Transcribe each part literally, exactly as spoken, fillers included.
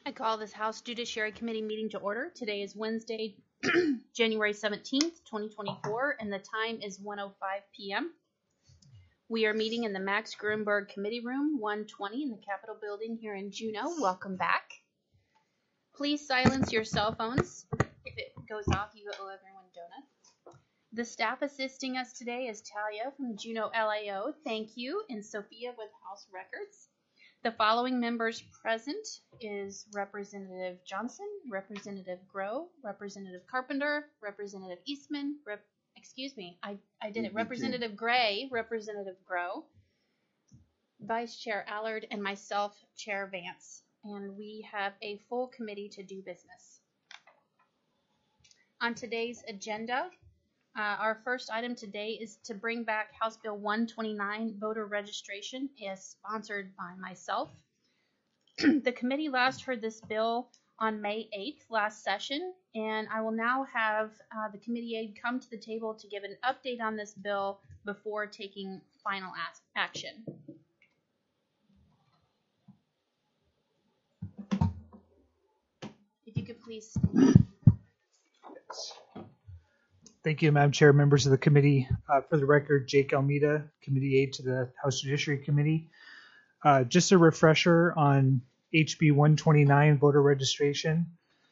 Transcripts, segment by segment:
I call this House Judiciary Committee meeting to order. Today is Wednesday, January seventeenth, twenty twenty-four, and the time is one oh five p.m. We are meeting in the Max Gruenberg Committee Room, one twenty in the Capitol Building here in Juneau. Welcome back. Please silence your cell phones. If it goes off, you owe everyone donuts. The staff assisting us today is Talia from the Juneau L A O. Thank you. And Sophia with House Records. The following members present is Representative Johnson, Representative Grow, Representative Carpenter, Representative Eastman, Rep, excuse me, I, I did it, Representative Gray, Representative Grow, Vice Chair Allard, and myself, Chair Vance. And we have a full committee to do business. On today's agenda, Uh, our first item today is to bring back House Bill one twenty-nine, voter registration, is sponsored by myself. The committee last heard this bill on May eighth, last session, and I will now have uh, the committee aide come to the table to give an update on this bill before taking final action. If you could please stand. Thank you, Madam Chair, members of the committee. Uh, for the record, Jake Almeida, committee aide to the House Judiciary Committee. Uh, just a refresher on H B one twenty-nine, voter registration.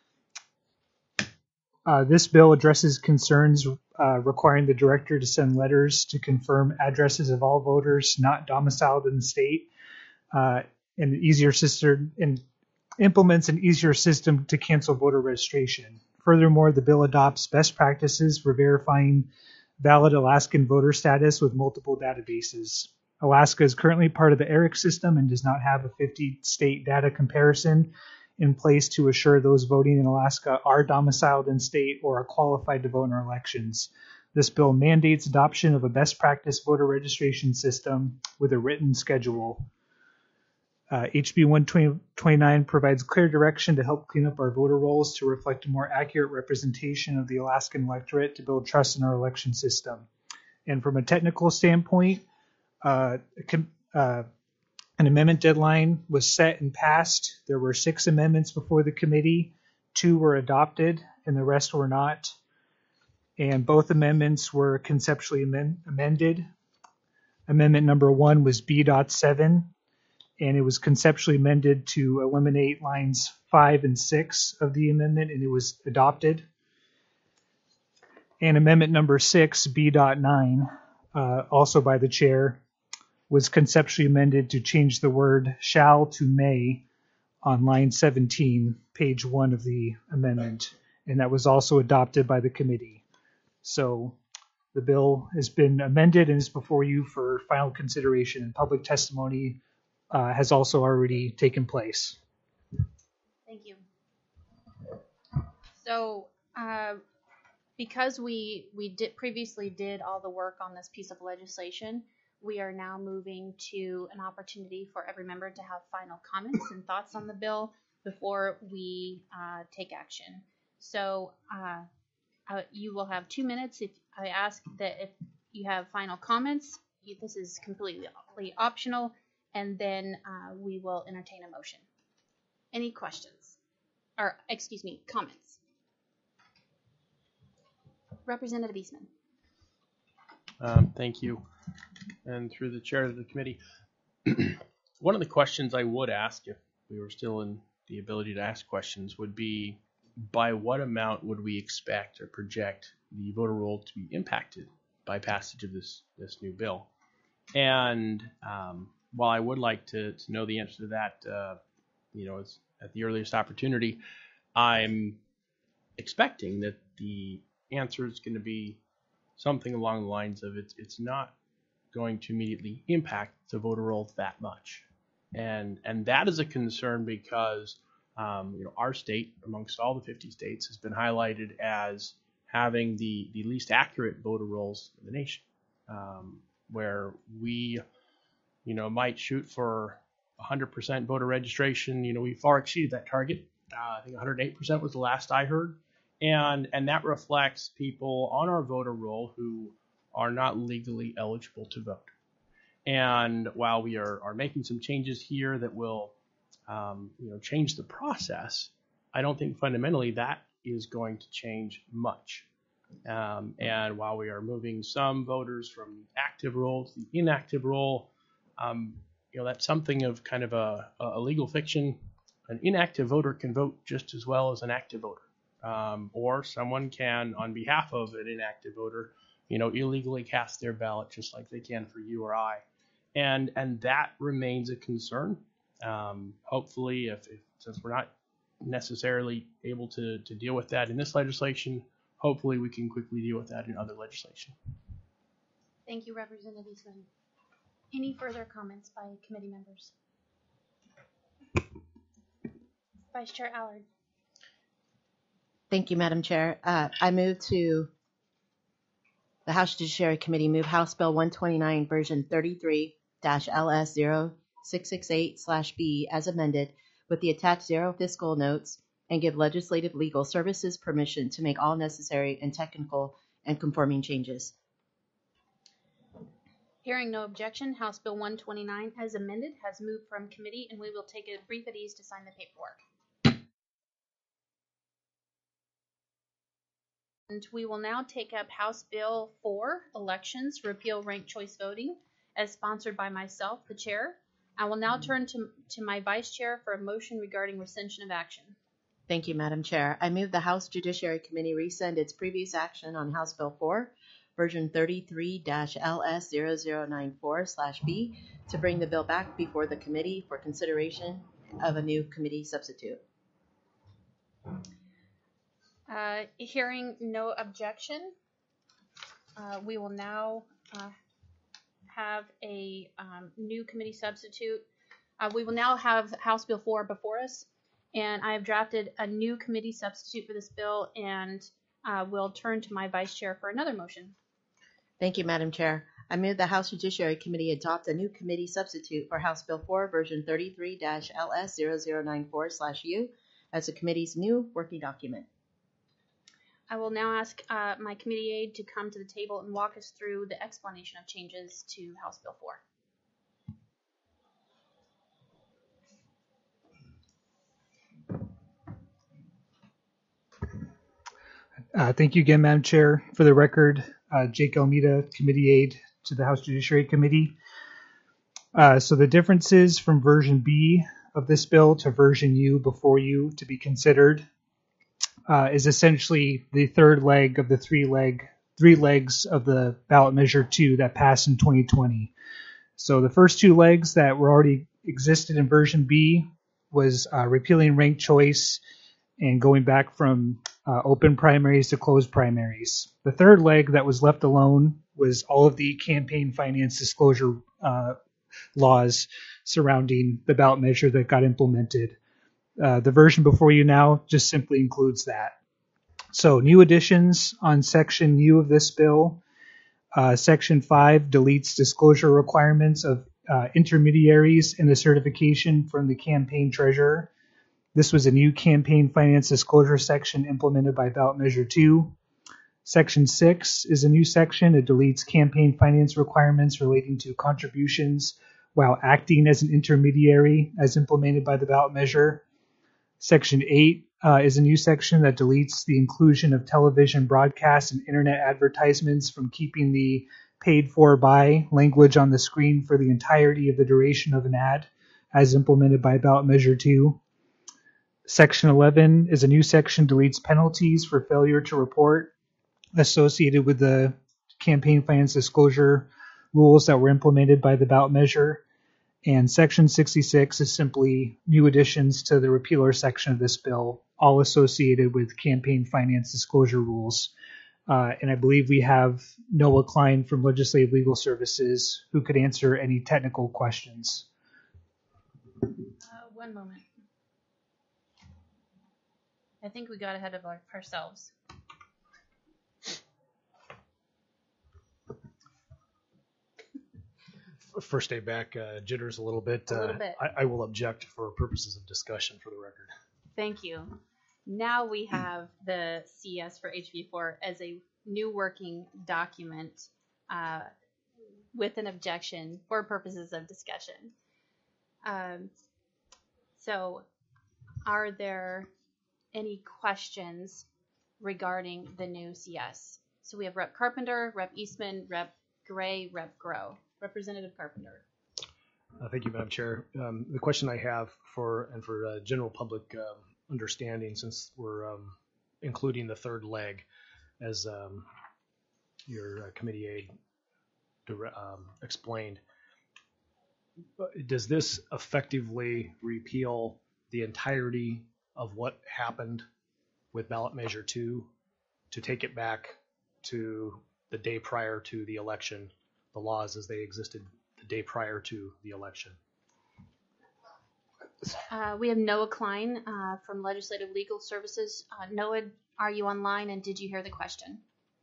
Uh, this bill addresses concerns uh, requiring the director to send letters to confirm addresses of all voters not domiciled in the state, uh, and easier system and implements an easier system to cancel voter registration. Furthermore, the bill adopts best practices for verifying valid Alaskan voter status with multiple databases. Alaska is currently part of the ERIC system and does not have a fifty state data comparison in place to assure those voting in Alaska are domiciled in state or are qualified to vote in our elections. This bill mandates adoption of a best practice voter registration system with a written schedule. Uh, H B one twenty-nine provides clear direction to help clean up our voter rolls to reflect a more accurate representation of the Alaskan electorate to build trust in our election system. And from a technical standpoint, uh, uh, an amendment deadline was set and passed. There were six amendments before the committee. Two were adopted and the rest were not. And both amendments were conceptually amend amended. Amendment number one was B seven. And it was conceptually amended to eliminate lines five and six of the amendment, and it was adopted. And amendment number six, B nine, uh, also by the chair, was conceptually amended to change the word shall to may on line seventeen, page one of the amendment, and that was also adopted by the committee. So the bill has been amended and is before you for final consideration, and public testimony Uh, has also already taken place. Thank you. So, uh, because we we did previously did all the work on this piece of legislation, we are now moving to an opportunity for every member to have final comments and thoughts on the bill before we uh, take action. So, uh, uh, you will have two minutes. If I ask that if you have final comments, you, this is completely optional. And then uh, we will entertain a motion. Any questions? Or, excuse me, comments? Representative Eastman. Um, thank you. And through the chair of the committee, one of the questions I would ask if we were still in the ability to ask questions would be, by what amount would we expect or project the voter roll to be impacted by passage of this, this new bill? And um, while I would like to, to know the answer to that, uh, you know, it's at the earliest opportunity, I'm expecting that the answer is going to be something along the lines of it's it's not going to immediately impact the voter roll that much, and and that is a concern because um, you know, our state, amongst all the fifty states, has been highlighted as having the the least accurate voter rolls in the nation, um, where we you know, might shoot for one hundred percent voter registration. You know, we far exceeded that target. Uh, I think one hundred eight percent was the last I heard. And and that reflects people on our voter roll who are not legally eligible to vote. And while we are, are making some changes here that will um, you know, change the process, I don't think fundamentally that is going to change much. Um, and while we are moving some voters from active role to the inactive role, um, you know, that's something of kind of a, a legal fiction. An inactive voter can vote just as well as an active voter. Um, or someone can, on behalf of an inactive voter, you know, illegally cast their ballot just like they can for you or I. And and that remains a concern. Um, hopefully, if, if since we're not necessarily able to, to deal with that in this legislation, hopefully we can quickly deal with that in other legislation. Thank you, Representative Eastman. Any further comments by committee members? Vice Chair Allard. Thank you, Madam Chair. Uh, I move to the House Judiciary Committee move House Bill one twenty-nine version thirty-three L S zero six six eight B as amended with the attached zero fiscal notes and give Legislative Legal Services permission to make all necessary and technical and conforming changes. Hearing no objection, House Bill one twenty-nine as amended has moved from committee, and we will take a brief at ease to sign the paperwork. And we will now take up House Bill four, Elections, Repeal Ranked Choice Voting, as sponsored by myself, the chair. I will now turn to, to my vice chair for a motion regarding rescission of action. Thank you, Madam Chair. I move the House Judiciary Committee rescind its previous action on House Bill four, version thirty-three L S zero zero nine four B, to bring the bill back before the committee for consideration of a new committee substitute. Uh, hearing no objection, uh, we will now uh, have a um, new committee substitute. Uh, we will now have House Bill four before us, and I have drafted a new committee substitute for this bill, and uh, will turn to my vice chair for another motion. Thank you, Madam Chair. I move the House Judiciary Committee adopt a new committee substitute for House Bill four, version thirty-three L S zero zero nine four U as the committee's new working document. I will now ask uh, my committee aide to come to the table and walk us through the explanation of changes to House Bill four. Uh, thank you again, Madam Chair. For the record, uh, Jake Almeida, committee aide to the House Judiciary Committee. Uh, so the differences from version B of this bill to version U before you to be considered uh, is essentially the third leg of the three leg three legs of the ballot measure two that passed in twenty twenty. So the first two legs that were already existed in version B was uh, repealing ranked choice and going back from uh, open primaries to closed primaries. The third leg that was left alone was all of the campaign finance disclosure uh, laws surrounding the ballot measure that got implemented. Uh, the version before you now just simply includes that. So new additions on section U of this bill. Uh, section five deletes disclosure requirements of uh, intermediaries and the certification from the campaign treasurer. This was a new campaign finance disclosure section implemented by ballot measure two. Section six is a new section. It deletes campaign finance requirements relating to contributions while acting as an intermediary as implemented by the ballot measure. Section eight uh, is a new section that deletes the inclusion of television broadcasts and internet advertisements from keeping the paid for by language on the screen for the entirety of the duration of an ad as implemented by ballot measure two. Section eleven is a new section, deletes penalties for failure to report associated with the campaign finance disclosure rules that were implemented by the ballot measure. And section sixty-six is simply new additions to the repealer section of this bill, all associated with campaign finance disclosure rules. Uh, and I believe we have Noah Klein from Legislative Legal Services who could answer any technical questions. Uh, one moment. I think we got ahead of our, ourselves. First day back, uh, jitters a little bit. A little uh, bit. I, I will object for purposes of discussion for the record. Thank you. Now we have the C S for H B four as a new working document uh, with an objection for purposes of discussion. Um, So are there any questions regarding the new C S? So we have Rep Carpenter, Rep Eastman, Rep Gray, Rep Grow. Representative Carpenter. Uh, thank you, Madam Chair. Um, the question I have for, and for uh, general public um, understanding, since we're um, including the third leg, as um, your uh, committee aide dire- um, explained, does this effectively repeal the entirety of what happened with ballot measure two to take it back to the day prior to the election, the laws as they existed the day prior to the election? Uh, we have Noah Klein uh, from Legislative Legal Services. Uh, Noah, are you online and did you hear the question?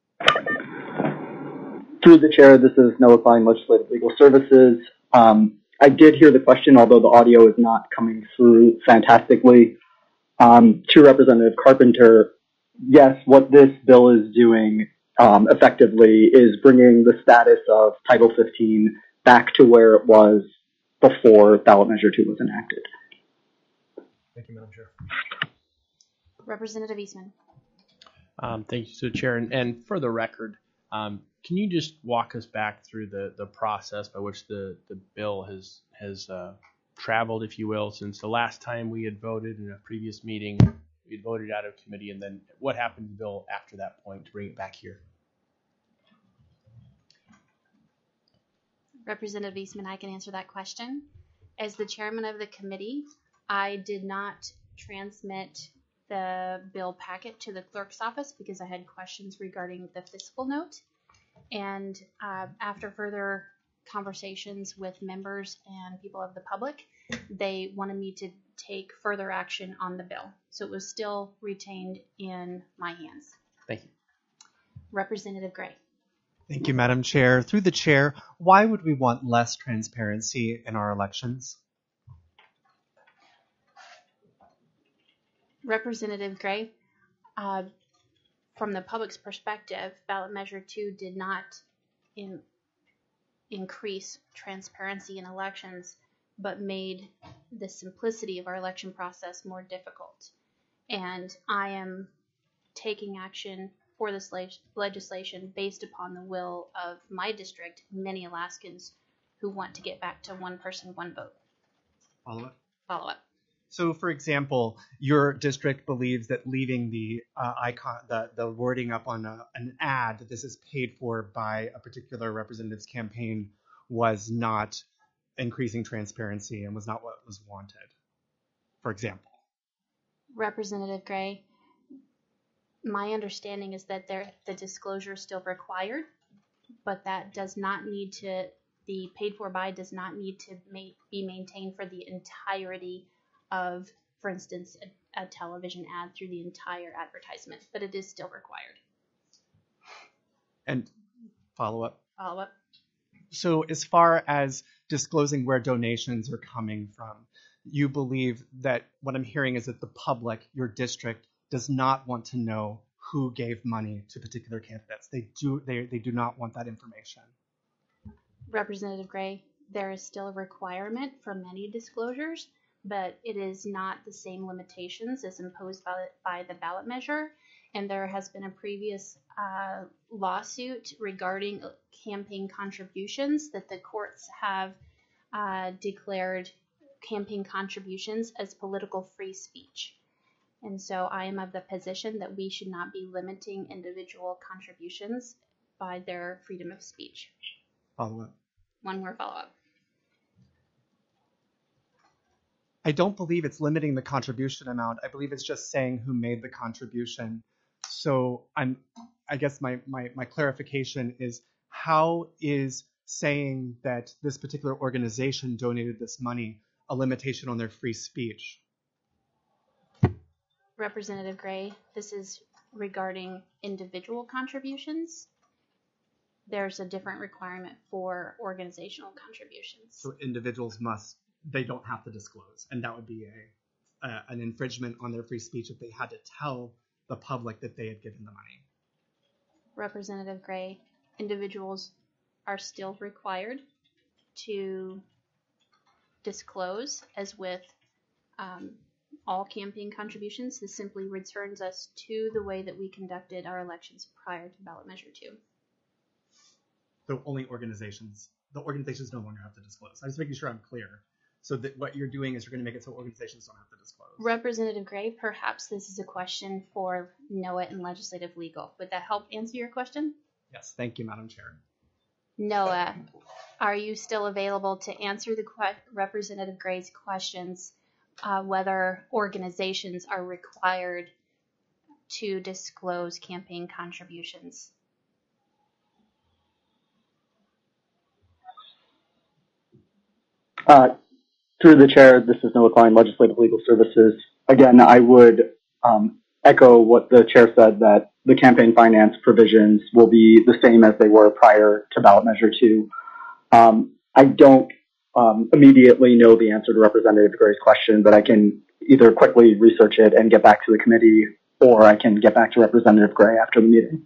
Through the chair, this is Noah Klein, Legislative Legal Services. Um, I did hear the question, although the audio is not coming through fantastically. Um, to Representative Carpenter, yes, what this bill is doing um, effectively is bringing the status of Title fifteen back to where it was before ballot measure two was enacted. Thank you, Madam Chair. Representative Eastman. Um, thank you, so Chair. And, and for the record, um, can you just walk us back through the, the process by which the, the bill has has uh, traveled, if you will, since the last time we had voted in a previous meeting, we had voted out of committee, and then what happened to the bill after that point to bring it back here? Representative Eastman, I can answer that question. As the chairman of the committee, I did not transmit the bill packet to the clerk's office because I had questions regarding the fiscal note. And uh, after further conversations with members and people of the public, they wanted me to take further action on the bill. So it was still retained in my hands. Thank you. Representative Gray. Thank you, Madam Chair. Through the chair, why would we want less transparency in our elections? Representative Gray, uh, from the public's perspective, ballot measure two did not in, increase transparency in elections, but made the simplicity of our election process more difficult. And I am taking action for this leg- legislation based upon the will of my district, many Alaskans who want to get back to one person, one vote. Follow up. Follow up. So, for example, your district believes that leaving the uh, icon, the, the wording up on a, an ad that this is paid for by a particular representative's campaign was not increasing transparency and was not what was wanted, for example. Representative Gray, my understanding is that there the disclosure is still required, but that does not need to, the paid for by does not need to ma- be maintained for the entirety of, for instance, a, a television ad through the entire advertisement, but it is still required. And follow up. Follow up. So as far as disclosing where donations are coming from, you believe that what I'm hearing is that the public, your district, does not want to know who gave money to particular candidates. They do they, they do not want that information. Representative Gray, there is still a requirement for many disclosures, but it is not the same limitations as imposed by, by the ballot measure. And there has been a previous uh, lawsuit regarding campaign contributions that the courts have uh, declared campaign contributions as political free speech. And so I am of the position that we should not be limiting individual contributions by their freedom of speech. Follow up. One more follow up. I don't believe it's limiting the contribution amount. I believe it's just saying who made the contribution. So I'm, I guess my, my, my clarification is, how is saying that this particular organization donated this money a limitation on their free speech? Representative Gray, this is regarding individual contributions. There's a different requirement for organizational contributions. So individuals must, they don't have to disclose, and that would be a uh, an infringement on their free speech if they had to tell the public that they had given the money. Representative Gray, individuals are still required to disclose, as with um, all campaign contributions. This simply returns us to the way that we conducted our elections prior to ballot measure two. So only organizations, the organizations no longer have to disclose. I'm just making sure I'm clear. So that what you're doing is you're going to make it so organizations don't have to disclose. Representative Gray, perhaps this is a question for NOAA and legislative legal. Would that help answer your question? Yes, thank you, Madam Chair. NOAA, are you still available to answer the que- Representative Gray's questions, uh, whether organizations are required to disclose campaign contributions? Uh, through the chair, this is Noah Klein, Legislative Legal Services. Again, I would um, echo what the chair said, that the campaign finance provisions will be the same as they were prior to ballot measure two. Um, I don't um, immediately know the answer to Representative Gray's question, but I can either quickly research it and get back to the committee, or I can get back to Representative Gray after the meeting.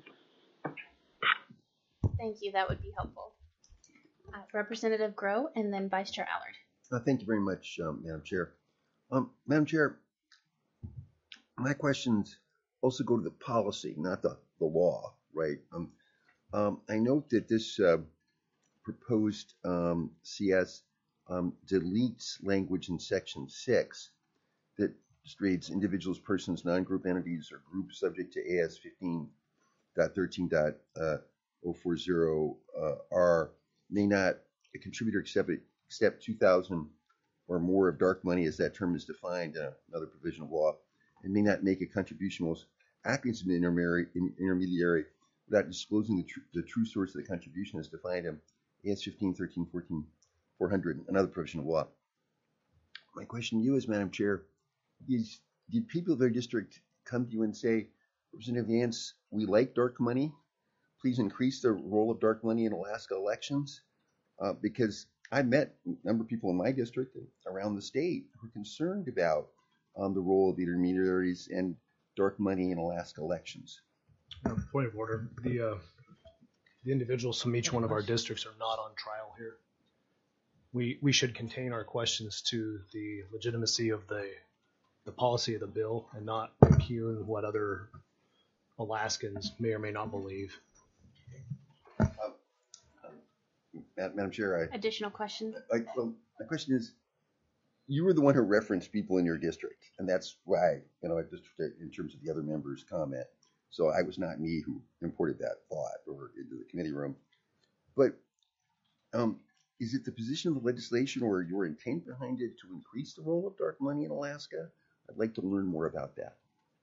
Thank you. That would be helpful. Uh, Representative Grow and then Vice Chair Allard. Uh, thank you very much, um, Madam Chair. Um, Madam Chair, my questions also go to the policy, not the, the law, right? Um, um, I note that this uh, proposed um, C S um, deletes language in section six that reads individuals, persons, non-group entities, or groups subject to A S fifteen point thirteen point oh forty uh, R may not a contributor accept accept two thousand or more of dark money, as that term is defined in another provision of law, and may not make a contribution while acting as an intermediary, intermediary without disclosing the, tr- the true source of the contribution as defined in A S fifteen, thirteen, fourteen, four hundred, another provision of law. My question to you is, Madam Chair, is did people of their district come to you and say, Representative Vance, we like dark money, please increase the role of dark money in Alaska elections? Uh, because I met a number of people in my district and around the state who are concerned about um, the role of intermediaries and dark money in Alaska elections. Uh, point of order. The uh, the individuals from each one of our districts are not on trial here. We we should contain our questions to the legitimacy of the the policy of the bill and not impugn what other Alaskans may or may not believe. Madam Chair, I, Additional questions? I, well, my question is, you were the one who referenced people in your district, and that's why, you know, just in terms of the other members' comment. So I was not me who imported that thought or into the committee room. But um, is it the position of the legislation or your intent behind it to increase the role of dark money in Alaska? I'd like to learn more about that.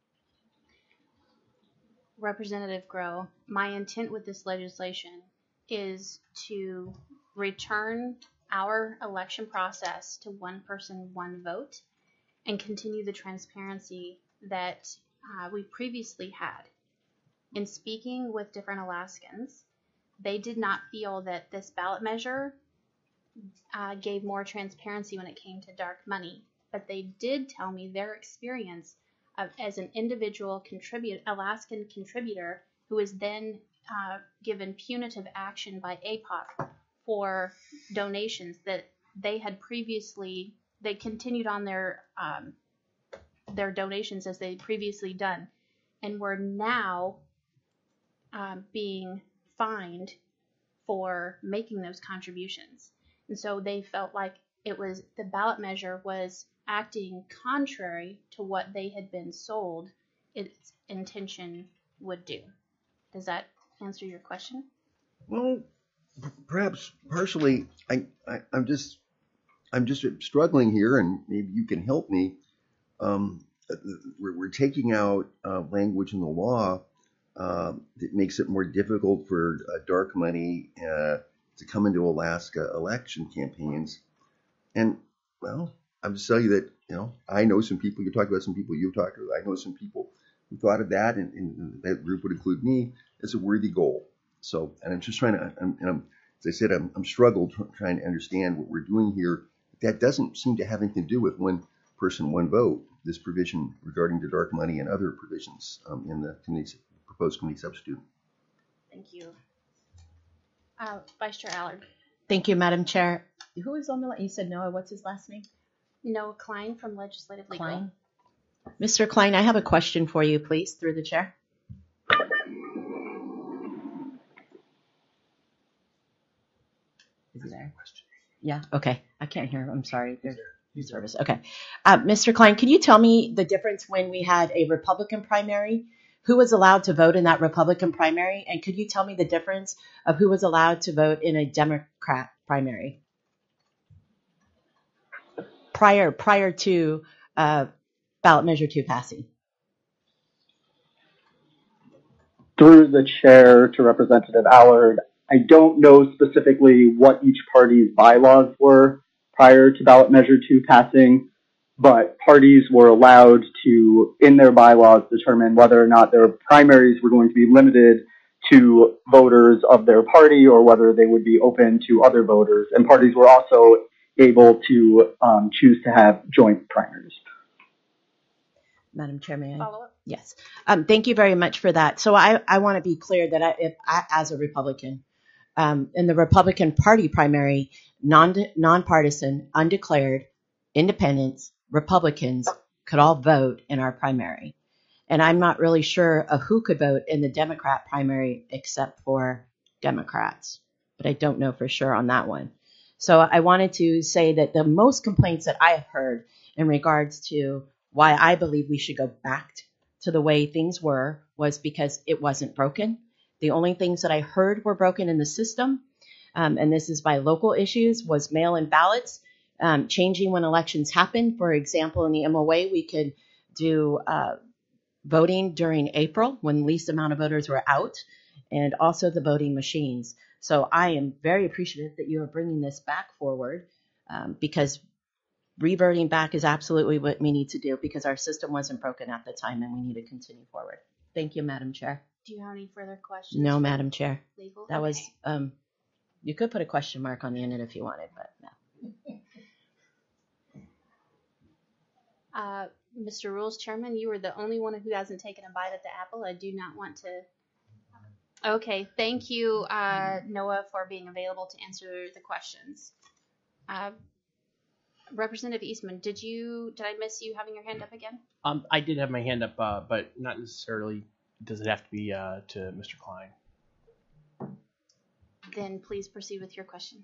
Representative Grow, my intent with this legislation is to return our election process to one person, one vote, and continue the transparency that uh, we previously had. In speaking with different Alaskans, they did not feel that this ballot measure uh, gave more transparency when it came to dark money, but they did tell me their experience of, as an individual contribute Alaskan contributor who was then uh, given punitive action by A P O C for donations that they had previously, they continued on their um, their donations as they previously done, and were now um, being fined for making those contributions. And so they felt like it was, the ballot measure was acting contrary to what they had been sold its intention would do. Does that answer your question? Well, perhaps partially. I, I I'm just I'm just struggling here, and maybe you can help me. Um, we're, we're taking out uh, language in the law uh, that makes it more difficult for uh, dark money uh, to come into Alaska election campaigns. And well, I'm just telling you that, you know, I know some people. You talked about some people you've talked to. I know some people who thought of that, and, and that group would include me, as a worthy goal. So, and I'm just trying to, I'm, and I'm, as I said, I'm, I'm struggled trying to understand what we're doing here. That doesn't seem to have anything to do with one person, one vote. This provision regarding the dark money and other provisions um, in the committee, proposed committee substitute. Thank you. Uh, Vice Chair Allard. Thank you, Madam Chair. Who is on the line? You said Noah. What's his last name? Noah Klein from Legislative Legal. Klein. Mister Klein, I have a question for you, please, through the chair. Is he there? Yeah, okay. I can't hear him. I'm sorry. There's service. Okay. Uh, Mister Klein, can you tell me the difference when we had a Republican primary? Who was allowed to vote in that Republican primary? And could you tell me the difference of who was allowed to vote in a Democrat primary? Prior, prior to uh, ballot measure two passing. Through the chair to Representative Allard, I don't know specifically what each party's bylaws were prior to ballot measure two passing, but parties were allowed to, in their bylaws, determine whether or not their primaries were going to be limited to voters of their party or whether they would be open to other voters. And parties were also able to um, choose to have joint primaries. Madam Chair, may I? Follow up? Yes. Um, thank you very much for that. So I, I want to be clear that I, if I, as a Republican, um, in the Republican Party primary, non, nonpartisan, undeclared, independents, Republicans could all vote in our primary. And I'm not really sure of who could vote in the Democrat primary except for Democrats, but I don't know for sure on that one. So I wanted to say that the most complaints that I have heard in regards to why I believe we should go back to the way things were was because it wasn't broken. The only things that I heard were broken in the system, um, and this is by local issues, was mail-in ballots, um, changing when elections happen. For example, in the M O A, we could do uh, voting during April when least amount of voters were out, and also the voting machines. So I am very appreciative that you are bringing this back forward um, because reverting back is absolutely what we need to do because our system wasn't broken at the time and we need to continue forward. Thank you, Madam Chair. Do you have any further questions? No, for Madam Chair. Legal? That Okay. was, um, you could put a question mark on the end of it if you wanted, but no. Uh, Mister Rules Chairman, you are the only one who hasn't taken a bite at the apple. I do not want to. Okay, thank you, uh, Noah, for being available to answer the questions. Uh, Representative Eastman, did you did I miss you having your hand up again? Um, I did have my hand up, uh, but not necessarily. Does it have to be uh, to Mister Klein? Then please proceed with your question.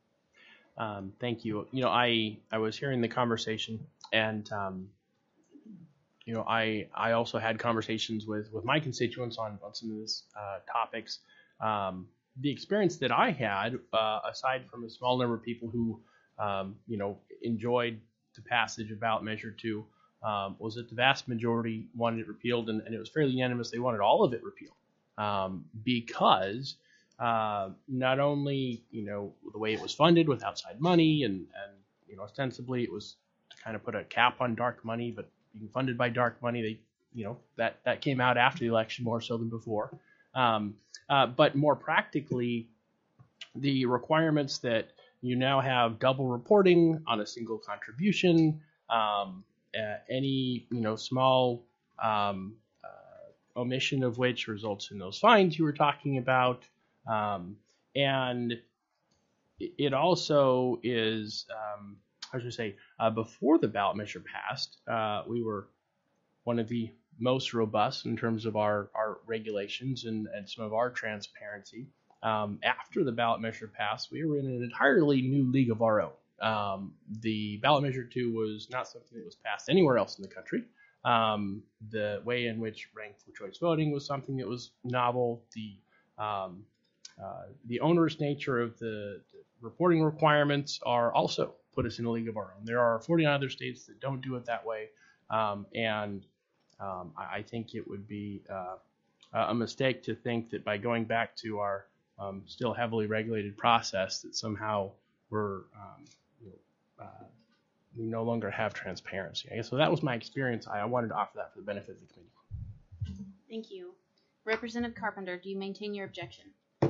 Um, thank you. You know, I I was hearing the conversation, and um, you know, I I also had conversations with with my constituents on on some of these uh, topics. Um, the experience that I had, uh, aside from a small number of people who um, you know enjoyed the passage of ballot measure two, um, was that the vast majority wanted it repealed, and, and it was fairly unanimous. They wanted all of it repealed um, because. Uh, not only, you know, the way it was funded with outside money and, and, you know, ostensibly it was to kind of put a cap on dark money, but being funded by dark money, they, you know, that, that came out after the election more so than before. Um, uh, but more practically, the requirements that you now have double reporting on a single contribution, um, uh, any, you know, small um, uh, omission of which results in those fines you were talking about. Um, and it also is, um, how should I say, uh, before the ballot measure passed, uh, we were one of the most robust in terms of our, our regulations and, and some of our transparency. Um, after the ballot measure passed, we were in an entirely new league of our own. Um, the ballot measure two was not something that was passed anywhere else in the country. Um, the way in which ranked choice voting was something that was novel. The um, Uh, the onerous nature of the, the reporting requirements are also put us in a league of our own. There are forty-nine other states that don't do it that way, um, and um, I, I think it would be uh, a mistake to think that by going back to our um, still heavily regulated process that somehow we're um, you know, uh, we no longer have transparency. I guess so. That was my experience. I, I wanted to offer that for the benefit of the committee. Thank you. Representative Carpenter, do you maintain your objection?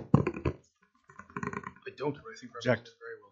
I don't, but I think Object. very well.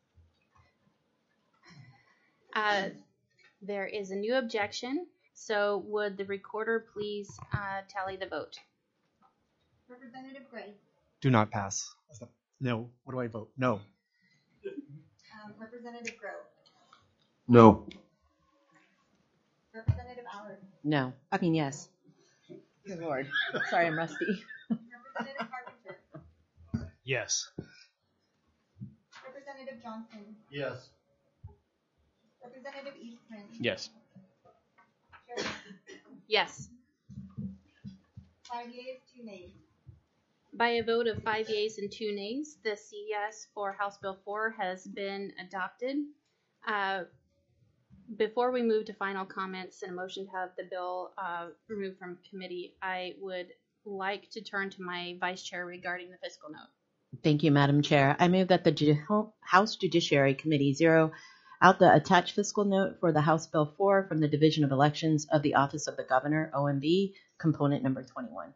Uh, there is a new objection, so would the recorder please uh, tally the vote? Representative Gray, Do not pass. No. What do I vote? No. um, Representative Grove, No. Representative Allard. No. I mean, yes. Good Lord. Sorry, I'm rusty. Representative Carpenter. Yes. Representative Johnson. Yes. Representative Eastman. Yes. Chair Monkey. Yes. Five yeas, two nays. By a vote of five yeas and two nays, the C S for House Bill four has been adopted. Uh, before we move to final comments and a motion to have the bill uh, removed from committee, I would like to turn to my vice chair regarding the fiscal note. Thank you, Madam Chair. I move that the Ju- House Judiciary Committee zero out the attached fiscal note for the House Bill four from the Division of Elections of the Office of the Governor, O M B, component number twenty-one.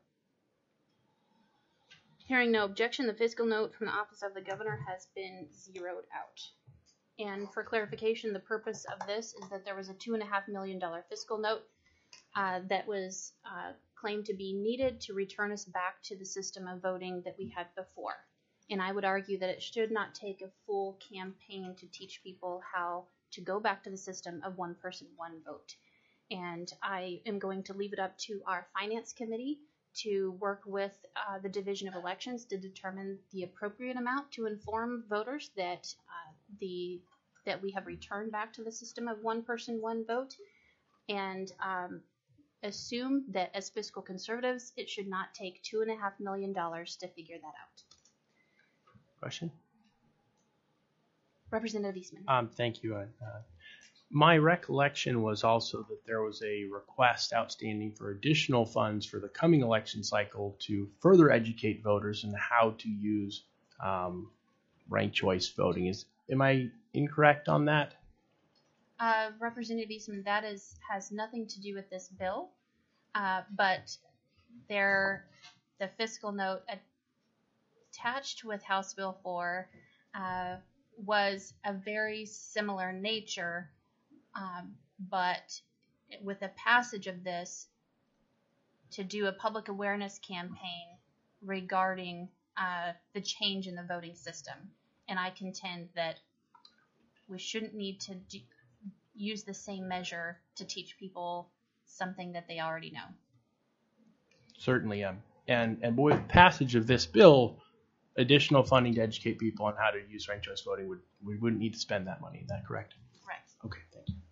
Hearing no objection, the fiscal note from the Office of the Governor has been zeroed out. And for clarification, the purpose of this is that there was a two and a half million dollar fiscal note uh, that was uh, claimed to be needed to return us back to the system of voting that we had before. And I would argue that it should not take a full campaign to teach people how to go back to the system of one person, one vote. And I am going to leave it up to our Finance Committee to work with uh, the Division of Elections to determine the appropriate amount to inform voters that uh, the that we have returned back to the system of one person, one vote, and um, assume that as fiscal conservatives, it should not take two and a half million dollars to figure that out. Question? Representative Eastman. Um, thank you. Uh, my recollection was also that there was a request outstanding for additional funds for the coming election cycle to further educate voters in how to use um, ranked choice voting. Is am I incorrect on that? Uh, Representative Eastman, that is has nothing to do with this bill, uh, but there, the fiscal note attached with House Bill four uh, was a very similar nature, um, but with the passage of this to do a public awareness campaign regarding uh, the change in the voting system. And I contend that we shouldn't need to do, use the same measure to teach people something that they already know. Certainly, um, and and with passage of this bill, additional funding to educate people on how to use ranked choice voting would we wouldn't need to spend that money. Is that correct? Correct. Okay, thank you.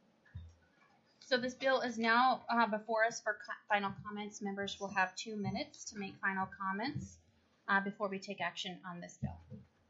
So this bill is now uh, before us for co- final comments. Members will have two minutes to make final comments uh, before we take action on this bill.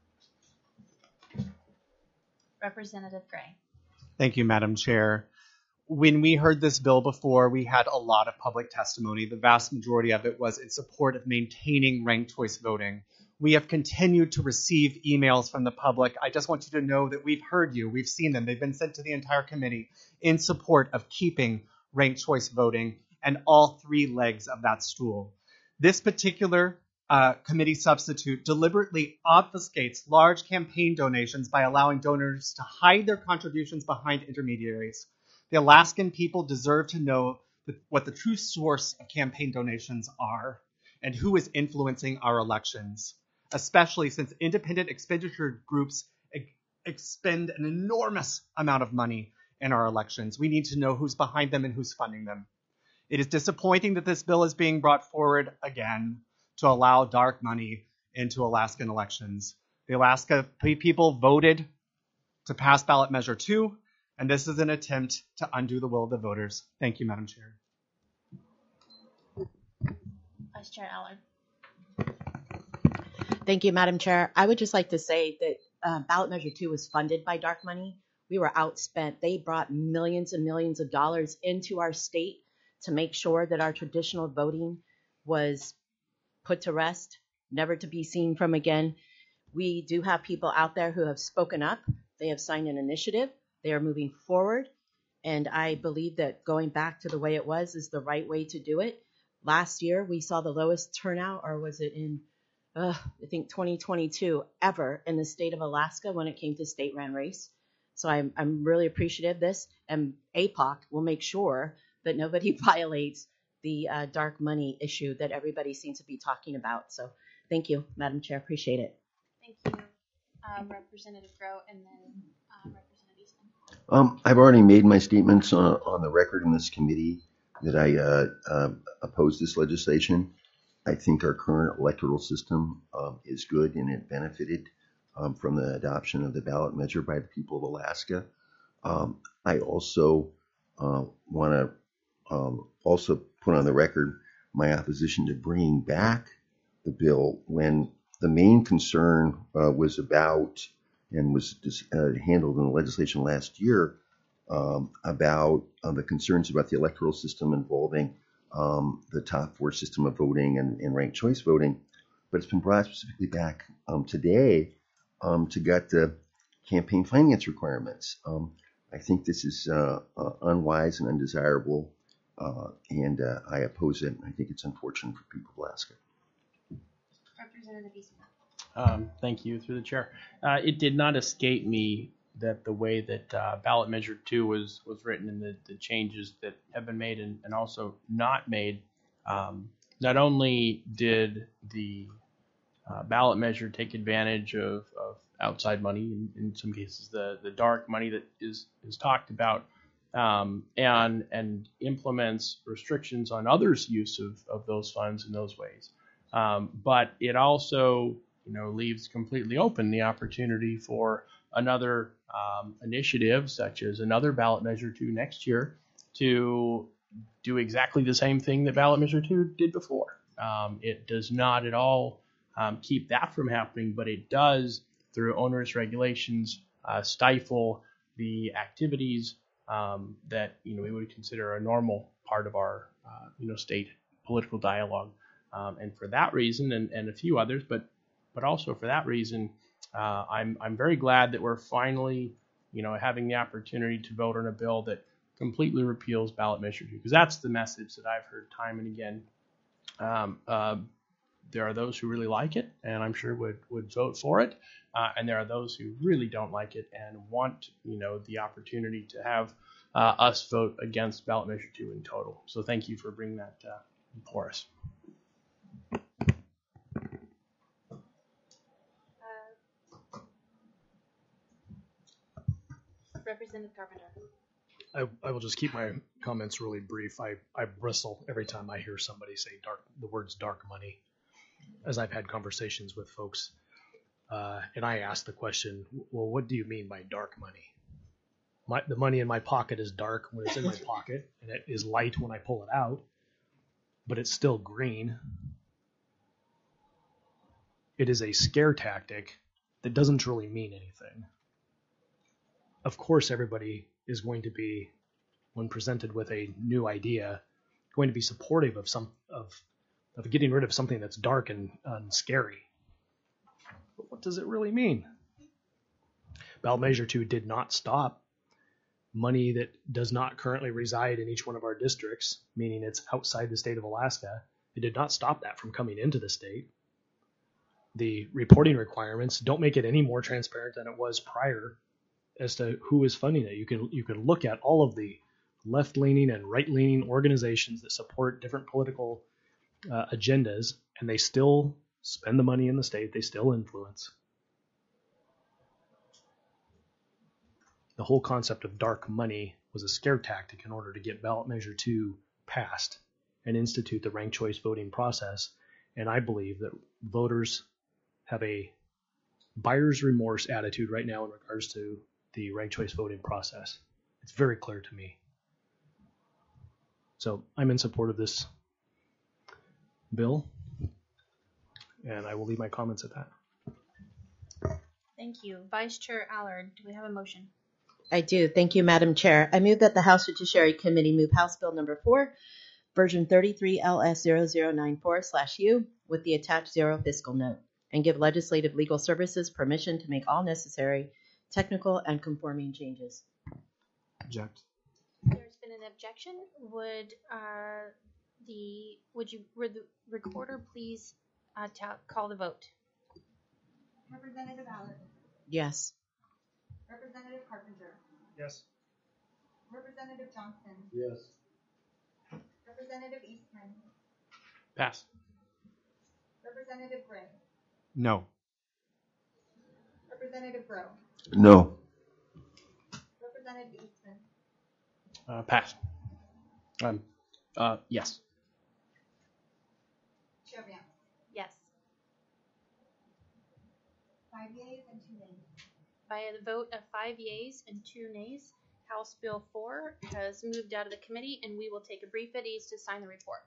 Representative Gray. Thank you, Madam Chair. When we heard this bill before, we had a lot of public testimony. The vast majority of it was in support of maintaining ranked choice voting. We have continued to receive emails from the public. I just want you to know that we've heard you. We've seen them. They've been sent to the entire committee in support of keeping ranked choice voting and all three legs of that stool. This particular uh, committee substitute deliberately obfuscates large campaign donations by allowing donors to hide their contributions behind intermediaries. The Alaskan people deserve to know the, what the true source of campaign donations are and who is influencing our elections, especially since independent expenditure groups ex- expend an enormous amount of money in our elections. We need to know who's behind them and who's funding them. It is disappointing that this bill is being brought forward again to allow dark money into Alaskan elections. The Alaska people voted to pass ballot measure two, and this is an attempt to undo the will of the voters. Thank you, Madam Chair. Vice Chair Allard. Thank you, Madam Chair. I would just like to say that uh, ballot measure two was funded by dark money. We were outspent. They brought millions and millions of dollars into our state to make sure that our traditional voting was put to rest, never to be seen from again. We do have people out there who have spoken up. They have signed an initiative. They are moving forward. And I believe that going back to the way it was is the right way to do it. Last year, we saw the lowest turnout, or was it in, uh, I think, twenty twenty-two ever in the state of Alaska when it came to state-run race. So I'm, I'm really appreciative of this. And A P O C will make sure that nobody violates the uh, dark money issue that everybody seems to be talking about. So thank you, Madam Chair. Appreciate it. Thank you, um, Representative Grow, and then uh, Representative Eastman. Um, I've already made my statements on, on the record in this committee that I uh, uh, oppose this legislation. I think our current electoral system um, is good and it benefited um, from the adoption of the ballot measure by the people of Alaska. Um, I also uh, want to um, also put on the record my opposition to bringing back the bill when the main concern uh, was about and was uh, handled in the legislation last year um, about uh, the concerns about the electoral system involving um, the top four system of voting and, and ranked choice voting. But it's been brought specifically back um, today um, to get the campaign finance requirements. Um, I think this is uh, uh, unwise and undesirable, uh, and uh, I oppose it. I think it's unfortunate for people of Alaska. Representative Eastman. Um, thank you, through the chair. Uh, it did not escape me that the way that uh, ballot measure two was was written and the, the changes that have been made and, and also not made. Um, not only did the uh, ballot measure take advantage of, of outside money, in, in some cases the, the dark money that is, is talked about, um, and and implements restrictions on others' use of, of those funds in those ways. Um, but it also, you know, leaves completely open the opportunity for another um, initiative, such as another ballot measure two next year, to do exactly the same thing that ballot measure two did before. Um, it does not at all um, keep that from happening, but it does, through onerous regulations, uh, stifle the activities um, that, you know, we would consider a normal part of our, uh, you know, state political dialogue. Um, and for that reason, and, and a few others, but but also for that reason, uh, I'm I'm very glad that we're finally, you know, having the opportunity to vote on a bill that completely repeals ballot measure two, because that's the message that I've heard time and again. Um, uh, there are those who really like it, and I'm sure would would vote for it, uh, and there are those who really don't like it and want, you know, the opportunity to have uh, us vote against ballot measure two in total. So thank you for bringing that uh, before us. Representative Carpenter. I, I will just keep my comments really brief. I, I bristle every time I hear somebody say dark, the words dark money, as I've had conversations with folks. Uh, and I ask the question, well, what do you mean by dark money? My, the money in my pocket is dark when it's in my pocket, and it is light when I pull it out, but it's still green. It is a scare tactic that doesn't really mean anything. Of course, everybody is going to be, when presented with a new idea, going to be supportive of some of of getting rid of something that's dark and, and scary. But what does it really mean? Ballot Measure two did not stop money that does not currently reside in each one of our districts, meaning it's outside the state of Alaska. It did not stop that from coming into the state. The reporting requirements don't make it any more transparent than it was prior as to who is funding it. You can you can look at all of the left-leaning and right-leaning organizations that support different political uh, agendas, and they still spend the money in the state. They still influence. The whole concept of dark money was a scare tactic in order to get ballot measure two passed and institute the ranked choice voting process. And I believe that voters have a buyer's remorse attitude right now in regards to the ranked choice voting process. It's very clear to me. So I'm in support of this bill, and I will leave my comments at that. Thank you. Vice Chair Allard, do we have a motion? I do. Thank you, Madam Chair. I move that the House Judiciary Committee move House Bill number four, version thirty-three L S zero zero nine four slash U with the attached zero fiscal note, and give legislative legal services permission to make all necessary technical and conforming changes. Object. There's been an objection. Would uh, the would you would the recorder please uh, ta- call the vote? Representative Allard. Yes. Representative Carpenter. Yes. Representative Johnston. Yes. Representative Eastman. Pass. Representative Gray. No. Representative Grow. No. Representative Representative Eastman, Uh, pass. Um, uh, yes. Chair Vance. Yes. Five yeas and two nays. By a vote of five yeas and two nays, House Bill four has moved out of the committee, and we will take a brief at ease to sign the report.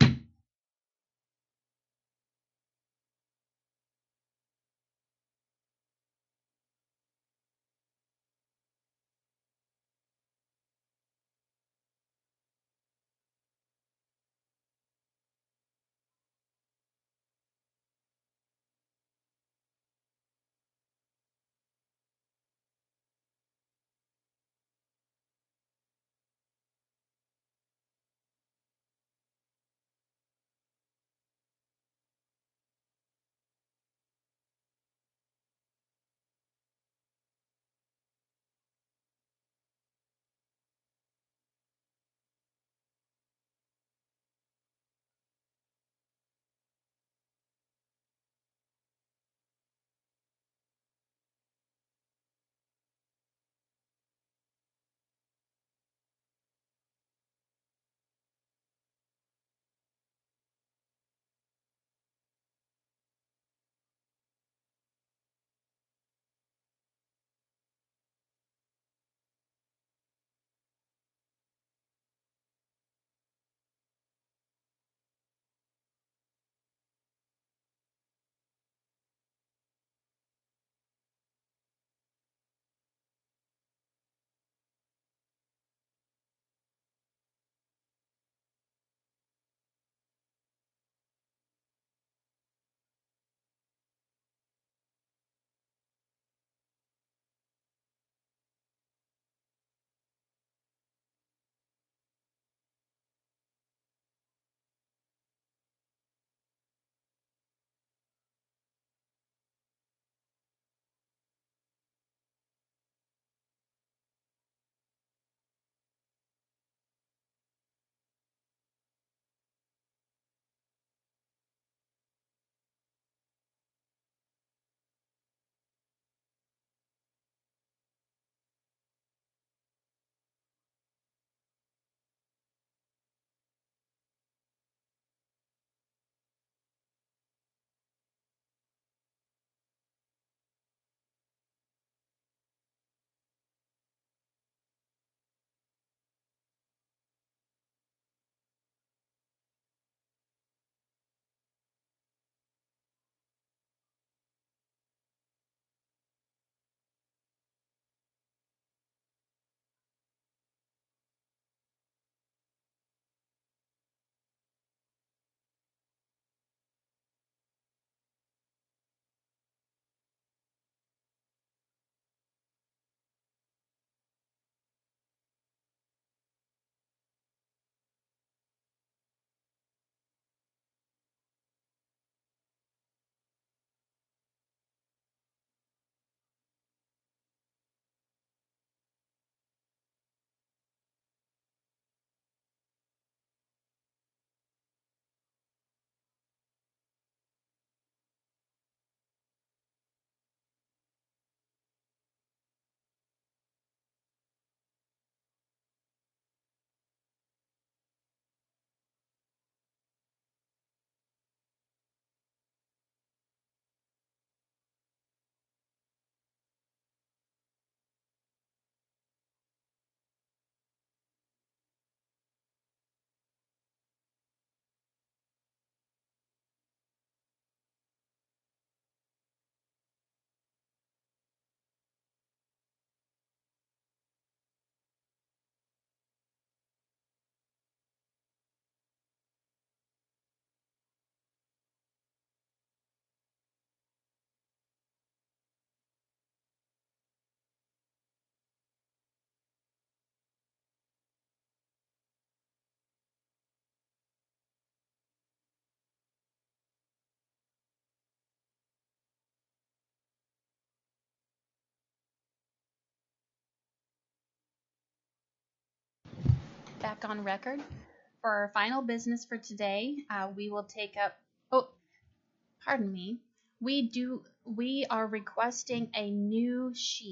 Back on record. For our final business for today, uh, we will take up, oh, pardon me. We do, we are requesting a new sheet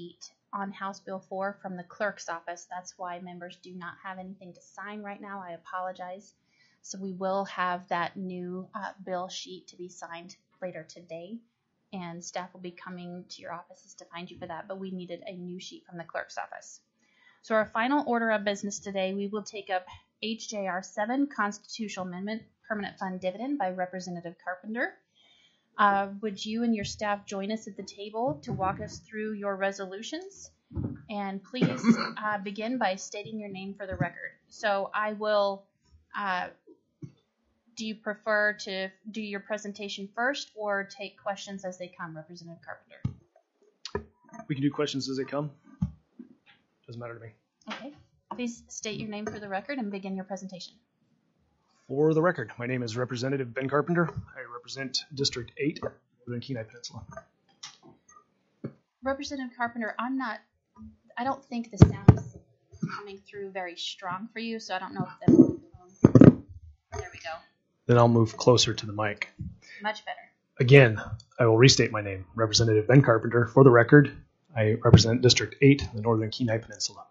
on House Bill four from the clerk's office. That's why members do not have anything to sign right now. I apologize. So we will have that new uh, bill sheet to be signed later today, and staff will be coming to your offices to find you for that, but we needed a new sheet from the clerk's office. So our final order of business today, we will take up H J R seven, Constitutional Amendment, Permanent Fund Dividend by Representative Carpenter. Uh, would you and your staff join us at the table to walk us through your resolutions? And please uh, begin by stating your name for the record. So I will, uh, do you prefer to do your presentation first or take questions as they come, Representative Carpenter? We can do questions as they come. Doesn't matter to me. Okay. Please state your name for the record and begin your presentation. For the record, my name is Representative Ben Carpenter. I represent District eight, Northern Kenai Peninsula. Representative Carpenter, I'm not, I don't think the sound is coming through very strong for you, so I don't know if the, there we go. Then I'll move closer to the mic. Much better. Again, I will restate my name, Representative Ben Carpenter. For the record, I represent District eight, the Northern Kenai Peninsula.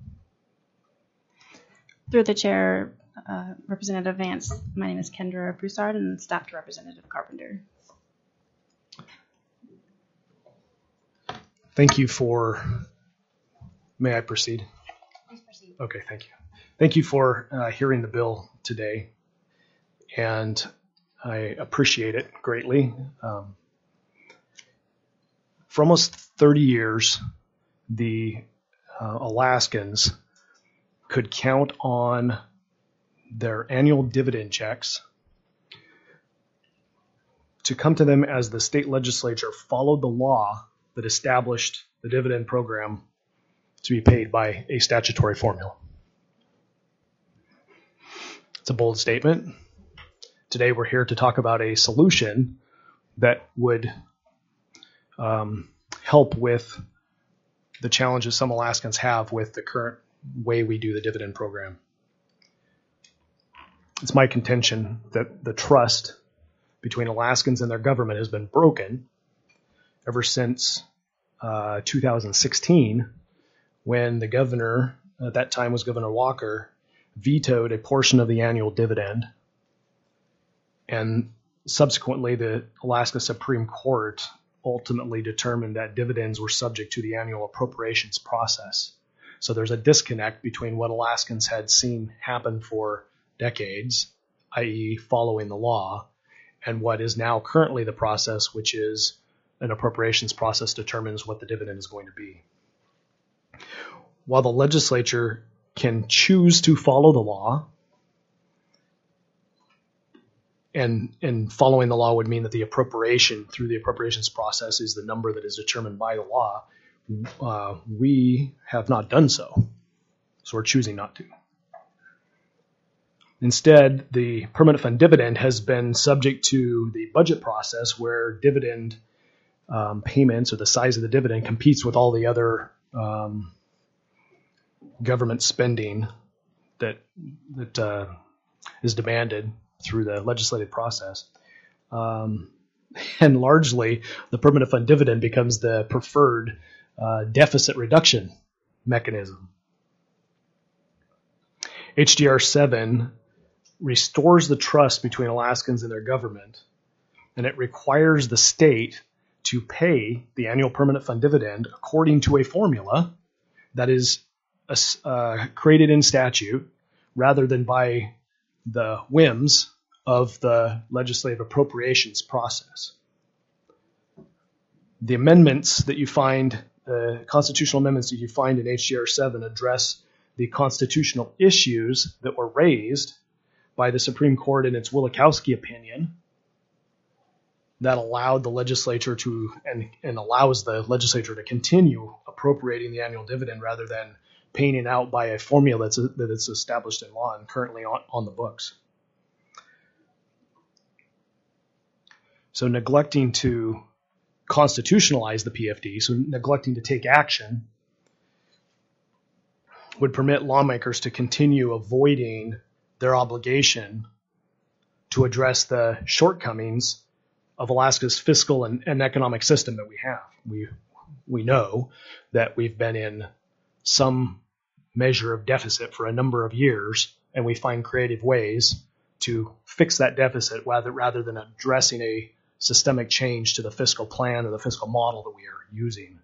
Through the chair, uh, Representative Vance, my name is Kendra Broussard and staff to Representative Carpenter. Thank you for, may I proceed? Please proceed. Okay, thank you. Thank you for uh, hearing the bill today, and I appreciate it greatly. Um, for almost thirty years, the uh, Alaskans could count on their annual dividend checks to come to them as the state legislature followed the law that established the dividend program to be paid by a statutory formula. It's a bold statement. Today we're here to talk about a solution that would um, help with the challenges some Alaskans have with the current way we do the dividend program. It's my contention that the trust between Alaskans and their government has been broken ever since uh, two thousand sixteen, when the governor, at that time was Governor Walker, vetoed a portion of the annual dividend. And subsequently, the Alaska Supreme Court ultimately determined that dividends were subject to the annual appropriations process. So there's a disconnect between what Alaskans had seen happen for decades, that is following the law, and what is now currently the process, which is an appropriations process determines what the dividend is going to be. While the legislature can choose to follow the law, and, and following the law would mean that the appropriation through the appropriations process is the number that is determined by the law, uh, we have not done so. So we're choosing not to. Instead, the permanent fund dividend has been subject to the budget process where dividend um, payments or the size of the dividend competes with all the other um, government spending that that uh, is demanded through the legislative process. Um, and largely, the permanent fund dividend becomes the preferred uh, deficit reduction mechanism. H J R seven restores the trust between Alaskans and their government, and it requires the state to pay the annual permanent fund dividend according to a formula that is uh, created in statute rather than by the whims of the legislative appropriations process. The amendments that you find, the uh, constitutional amendments that you find in H J R seven address the constitutional issues that were raised by the Supreme Court in its Wielechowski opinion that allowed the legislature to, and, and allows the legislature to continue appropriating the annual dividend rather than paying it out by a formula that's, that is established in law and currently on, on the books. So neglecting to constitutionalize the P F D, so neglecting to take action, would permit lawmakers to continue avoiding their obligation to address the shortcomings of Alaska's fiscal and, and economic system that we have. We we know that we've been in some measure of deficit for a number of years, and we find creative ways to fix that deficit rather, rather than addressing a systemic change to the fiscal plan or the fiscal model that we are using.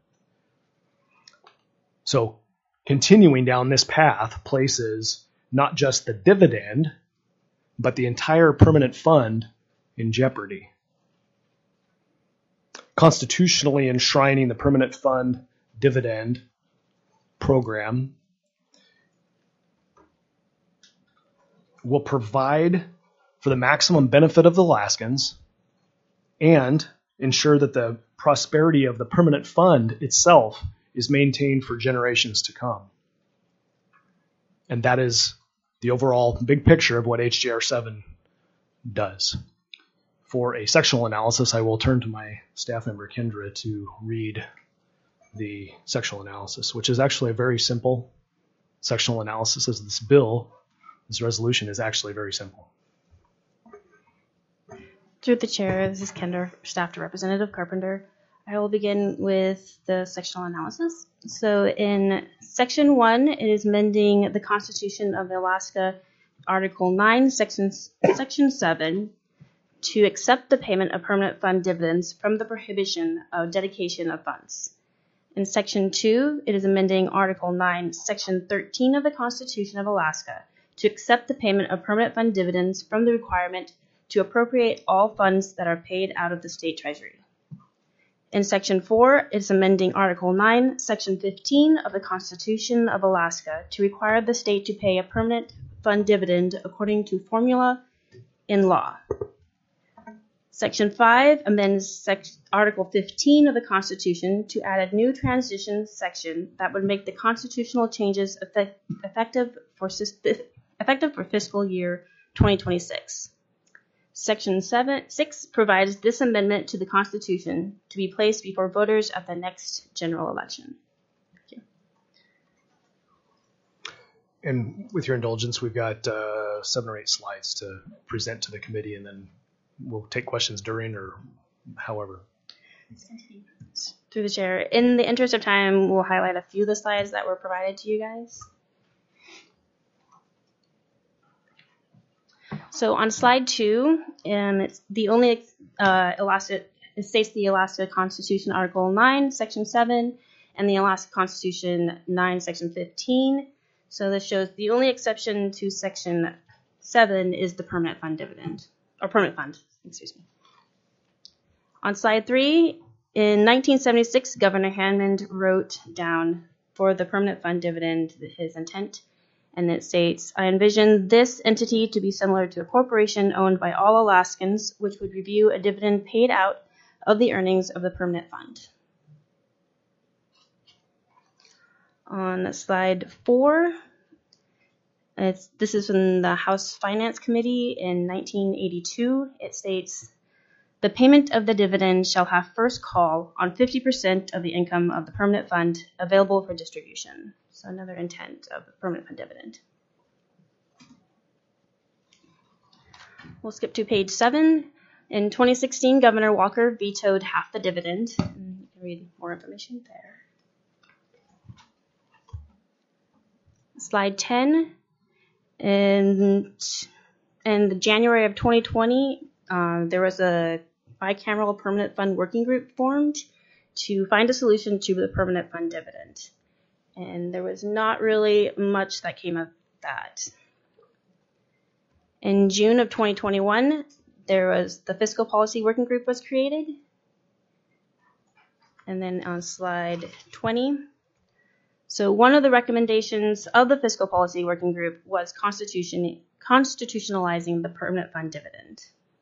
So continuing down this path places not just the dividend, but the entire permanent fund in jeopardy. Constitutionally enshrining the permanent fund dividend program will provide for the maximum benefit of the Alaskans and ensure that the prosperity of the permanent fund itself is maintained for generations to come. And that is the overall big picture of what H J R seven does. For a sectional analysis, I will turn to my staff member Kendra to read the sectional analysis, which is actually a very simple sectional analysis. As this bill, this resolution is actually very simple. Through the chair, this is Kendra, staff to Representative Carpenter. I will begin with the sectional analysis. So in section one, it is amending the Constitution of Alaska, Article nine, section, section seven, to accept the payment of permanent fund dividends from the prohibition of dedication of funds. In section two, it is amending Article nine, section thirteen of the Constitution of Alaska to accept the payment of permanent fund dividends from the requirement to appropriate all funds that are paid out of the state treasury. In section four, it's amending Article nine, section fifteen of the Constitution of Alaska to require the state to pay a permanent fund dividend according to formula in law. Section five amends sec- Article fifteen of the Constitution to add a new transition section that would make the constitutional changes effect- effective for sis- effective for fiscal year twenty twenty-six. Section seven, six provides this amendment to the Constitution to be placed before voters at the next general election. Thank you. And with your indulgence, we've got uh, seven or eight slides to present to the committee, and then we'll take questions during or however. Through the chair. In the interest of time, we'll highlight a few of the slides that were provided to you guys. So on slide two, um, it's the only uh, Alaska, it states the Alaska Constitution Article nine, Section seven, and the Alaska Constitution nine, Section fifteen. So this shows the only exception to Section seven is the permanent fund dividend, or permanent fund, excuse me. On slide three, in nineteen seventy-six, Governor Hammond wrote down for the permanent fund dividend his intent. And it states, I envision this entity to be similar to a corporation owned by all Alaskans, which would review a dividend paid out of the earnings of the permanent fund. On slide four, it's, this is from the House Finance Committee in nineteen eighty-two. It states, the payment of the dividend shall have first call on fifty percent of the income of the permanent fund available for distribution. So another intent of the permanent fund dividend. We'll skip to page seven. In twenty sixteen, Governor Walker vetoed half the dividend. And you can read more information there. Slide ten. In, in the January of twenty twenty, uh, there was a bicameral permanent fund working group formed to find a solution to the permanent fund dividend. And there was not really much that came of that. In June of twenty twenty-one, there was the Fiscal Policy Working Group was created. And then on slide twenty, so one of the recommendations of the Fiscal Policy Working Group was constitution, constitutionalizing the permanent fund dividend.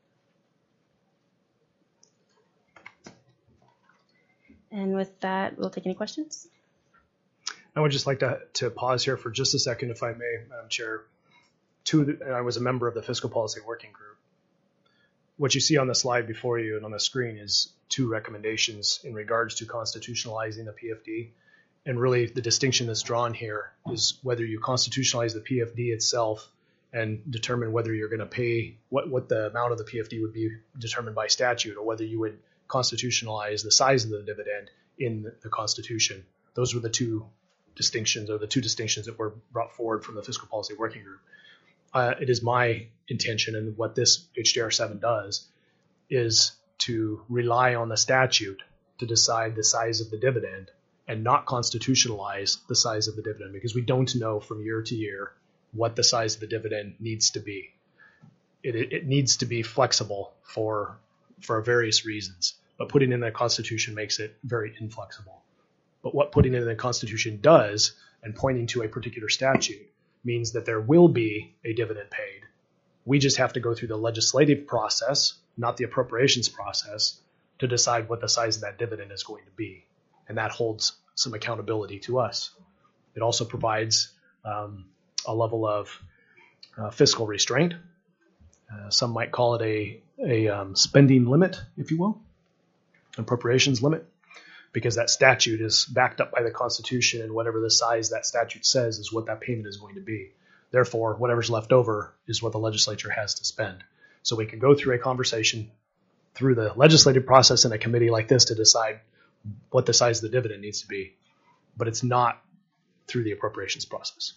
And with that, we'll take any questions. I would just like to, to pause here for just a second, if I may, Madam Chair. To the, I was a member of the Fiscal Policy Working Group. What you see on the slide before you and on the screen is two recommendations in regards to constitutionalizing the P F D. And really the distinction that's drawn here is whether you constitutionalize the P F D itself and determine whether you're going to pay, what, what the amount of the P F D would be determined by statute, or whether you would constitutionalize the size of the dividend in the, the Constitution. Those were the two distinctions, or the two distinctions that were brought forward from the Fiscal Policy Working Group. Uh, it is my intention, and what this H J R seven does, is to rely on the statute to decide the size of the dividend and not constitutionalize the size of the dividend, because we don't know from year to year what the size of the dividend needs to be. It, it, it needs to be flexible for for various reasons, but putting it in the Constitution makes it very inflexible. But what putting it in the Constitution does, and pointing to a particular statute, means that there will be a dividend paid. We just have to go through the legislative process, not the appropriations process, to decide what the size of that dividend is going to be. And that holds some accountability to us. It also provides um, a level of uh, fiscal restraint. Uh, some might call it a, a um, spending limit, if you will, appropriations limit, because that statute is backed up by the Constitution, and whatever the size that statute says is what that payment is going to be. Therefore, whatever's left over is what the legislature has to spend. So we can go through a conversation through the legislative process in a committee like this to decide what the size of the dividend needs to be, but it's not through the appropriations process.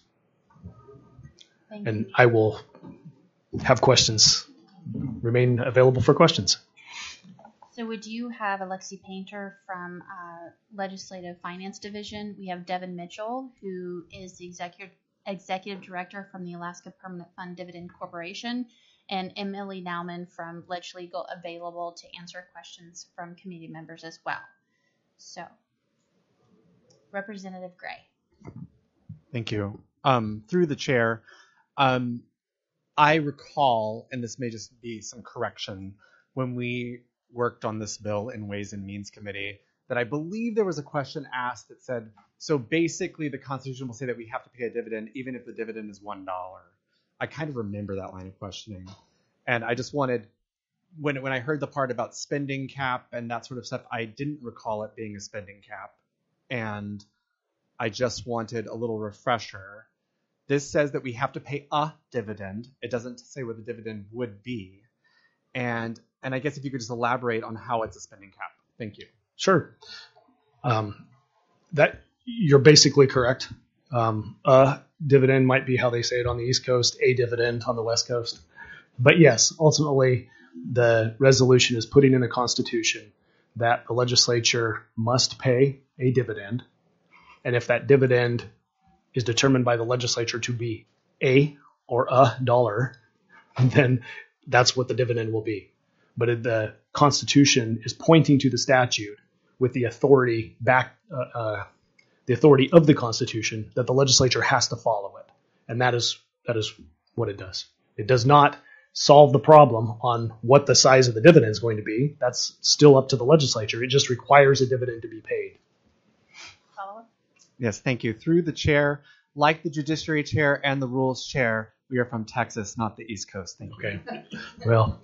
Thank And you. I will have questions, remain available for questions. So would you have Alexi Painter from uh, Legislative Finance Division? We have Devin Mitchell, who is the executive executive director from the Alaska Permanent Fund Dividend Corporation, and Emily Nauman from Ledge Legal, available to answer questions from committee members as well. So, Representative Gray. Thank you. Um, through the chair, um, I recall, and this may just be some correction, when we worked on this bill in Ways and Means Committee, that I believe there was a question asked that said, so basically the Constitution will say that we have to pay a dividend even if the dividend is one dollar. I kind of remember that line of questioning. And I just wanted, when when I heard the part about spending cap and that sort of stuff, I didn't recall it being a spending cap. And I just wanted a little refresher. This says that we have to pay a dividend. It doesn't say what the dividend would be. And and I guess if you could just elaborate on how it's a spending cap. Thank you. Sure. Um, that you're basically correct. Um, a dividend might be how they say it on the East Coast, a dividend on the West Coast. But yes, ultimately, the resolution is putting in the Constitution that the legislature must pay a dividend. And if that dividend is determined by the legislature to be a or a dollar, then that's what the dividend will be. But the Constitution is pointing to the statute with the authority back, uh, uh, the authority of the Constitution, that the legislature has to follow it, and that is that is what it does. It does not solve the problem on what the size of the dividend is going to be. That's still up to the legislature. It just requires a dividend to be paid. Follow up? Yes, thank you. Through the chair, like the Judiciary Chair and the Rules Chair, we are from Texas, not the East Coast. Thank you. Okay. Well,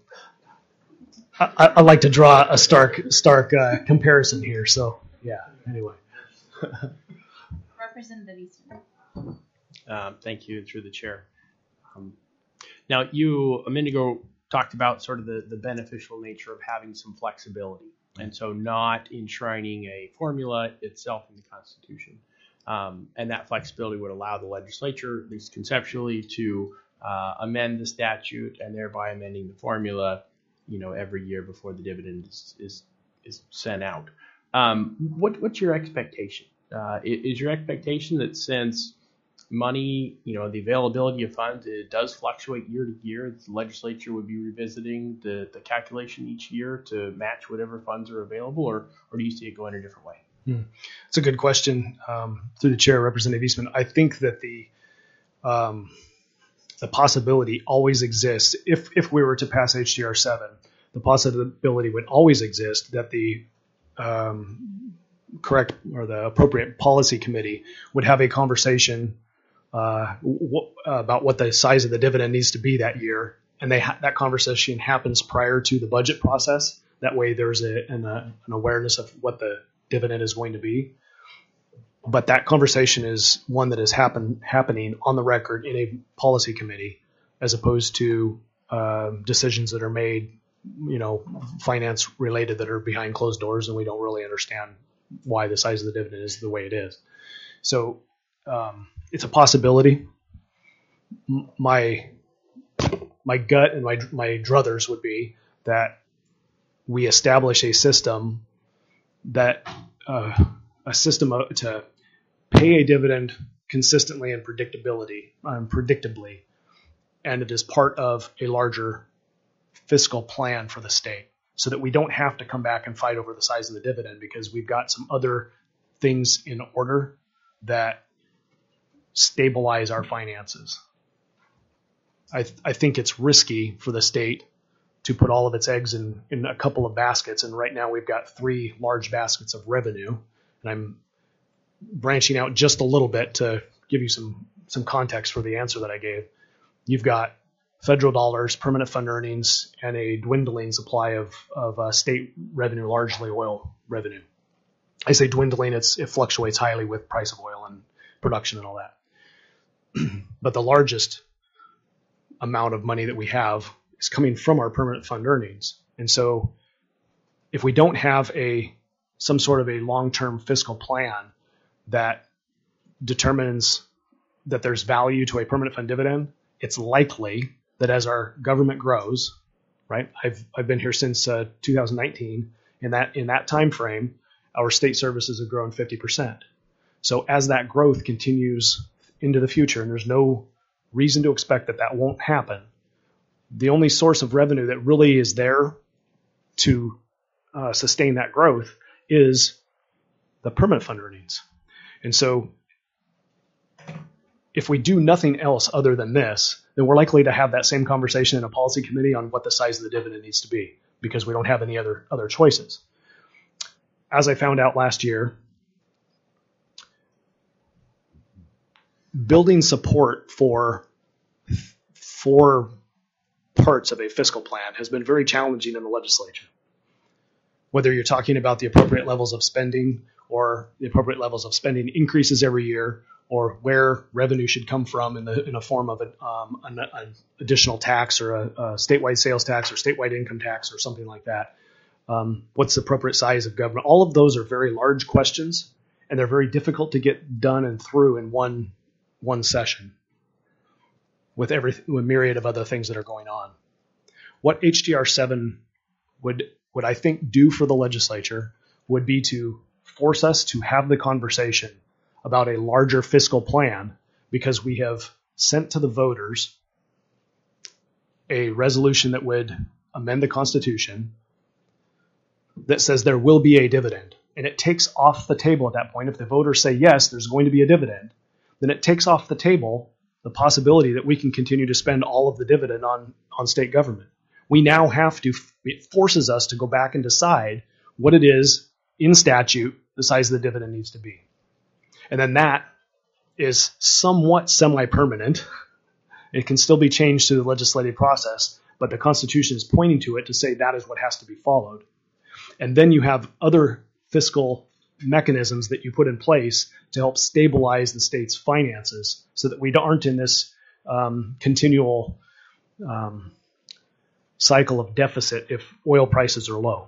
I, I like to draw a stark stark uh, comparison here. So yeah. Anyway. Representative Eastman. Um, thank you, through the chair. Um, now, you a minute ago talked about sort of the, the beneficial nature of having some flexibility, and so not enshrining a formula itself in the Constitution. Um, and that flexibility would allow the legislature, at least conceptually, to uh, amend the statute and thereby amending the formula, you know, every year before the dividend is is, is sent out. Um, what what's your expectation? Uh, is your expectation that since money, you know, the availability of funds, it does fluctuate year to year, the legislature would be revisiting the, the calculation each year to match whatever funds are available, or, or do you see it going a different way? Hmm. It's a good question. Um, through the chair, Representative Eastman, I think that the um, the possibility always exists. If if we were to pass H J R seven, the possibility would always exist that the um, correct or the appropriate policy committee would have a conversation uh, w- about what the size of the dividend needs to be that year, and they ha- that conversation happens prior to the budget process. That way, there's a, an, a, an awareness of what the dividend is going to be. But that conversation is one that is happen, happening on the record in a policy committee, as opposed to uh, decisions that are made, you know, finance related, that are behind closed doors and we don't really understand why the size of the dividend is the way it is. So um, it's a possibility. M- My my gut and my my druthers would be that we establish a system that uh, a system of, to pay a dividend consistently and predictability um, predictably, and it is part of a larger fiscal plan for the state, so that we don't have to come back and fight over the size of the dividend because we've got some other things in order that stabilize our finances. I, th- I think it's risky for the state to put all of its eggs in, in a couple of baskets. And right now we've got three large baskets of revenue. And I'm branching out just a little bit to give you some, some context for the answer that I gave. You've got federal dollars, permanent fund earnings, and a dwindling supply of, of uh, state revenue, largely oil revenue. I say dwindling, it's, it fluctuates highly with price of oil and production and all that. But the largest amount of money that we have is coming from our permanent fund earnings. And so if we don't have a some sort of a long-term fiscal plan that determines that there's value to a permanent fund dividend, it's likely that as our government grows, right? I've I've been here since uh, two thousand nineteen, and that in that time frame, our state services have grown fifty percent. So as that growth continues into the future, and there's no reason to expect that that won't happen, the only source of revenue that really is there to uh, sustain that growth is the permanent fund earnings. And so if we do nothing else other than this, then we're likely to have that same conversation in a policy committee on what the size of the dividend needs to be, because we don't have any other other choices. As I found out last year, building support for four parts of a fiscal plan has been very challenging in the legislature. Whether you're talking about the appropriate levels of spending or the appropriate levels of spending increases every year, or where revenue should come from in the in a form of an, um, an, an additional tax or a, a statewide sales tax or statewide income tax or something like that. Um, what's the appropriate size of government? All of those are very large questions, and they're very difficult to get done and through in one one session with every with a myriad of other things that are going on. What H T R seven would would I think do for the legislature would be to force us to have the conversation about a larger fiscal plan, because we have sent to the voters a resolution that would amend the Constitution that says there will be a dividend. And it takes off the table at that point. If the voters say, yes, there's going to be a dividend, then it takes off the table the possibility that we can continue to spend all of the dividend on, on state government. We now have to, it forces us to go back and decide what it is in statute the size of the dividend needs to be. And then that is somewhat semi-permanent. It can still be changed through the legislative process, but the Constitution is pointing to it to say that is what has to be followed. And then you have other fiscal mechanisms that you put in place to help stabilize the state's finances so that we aren't in this um, continual um, cycle of deficit if oil prices are low.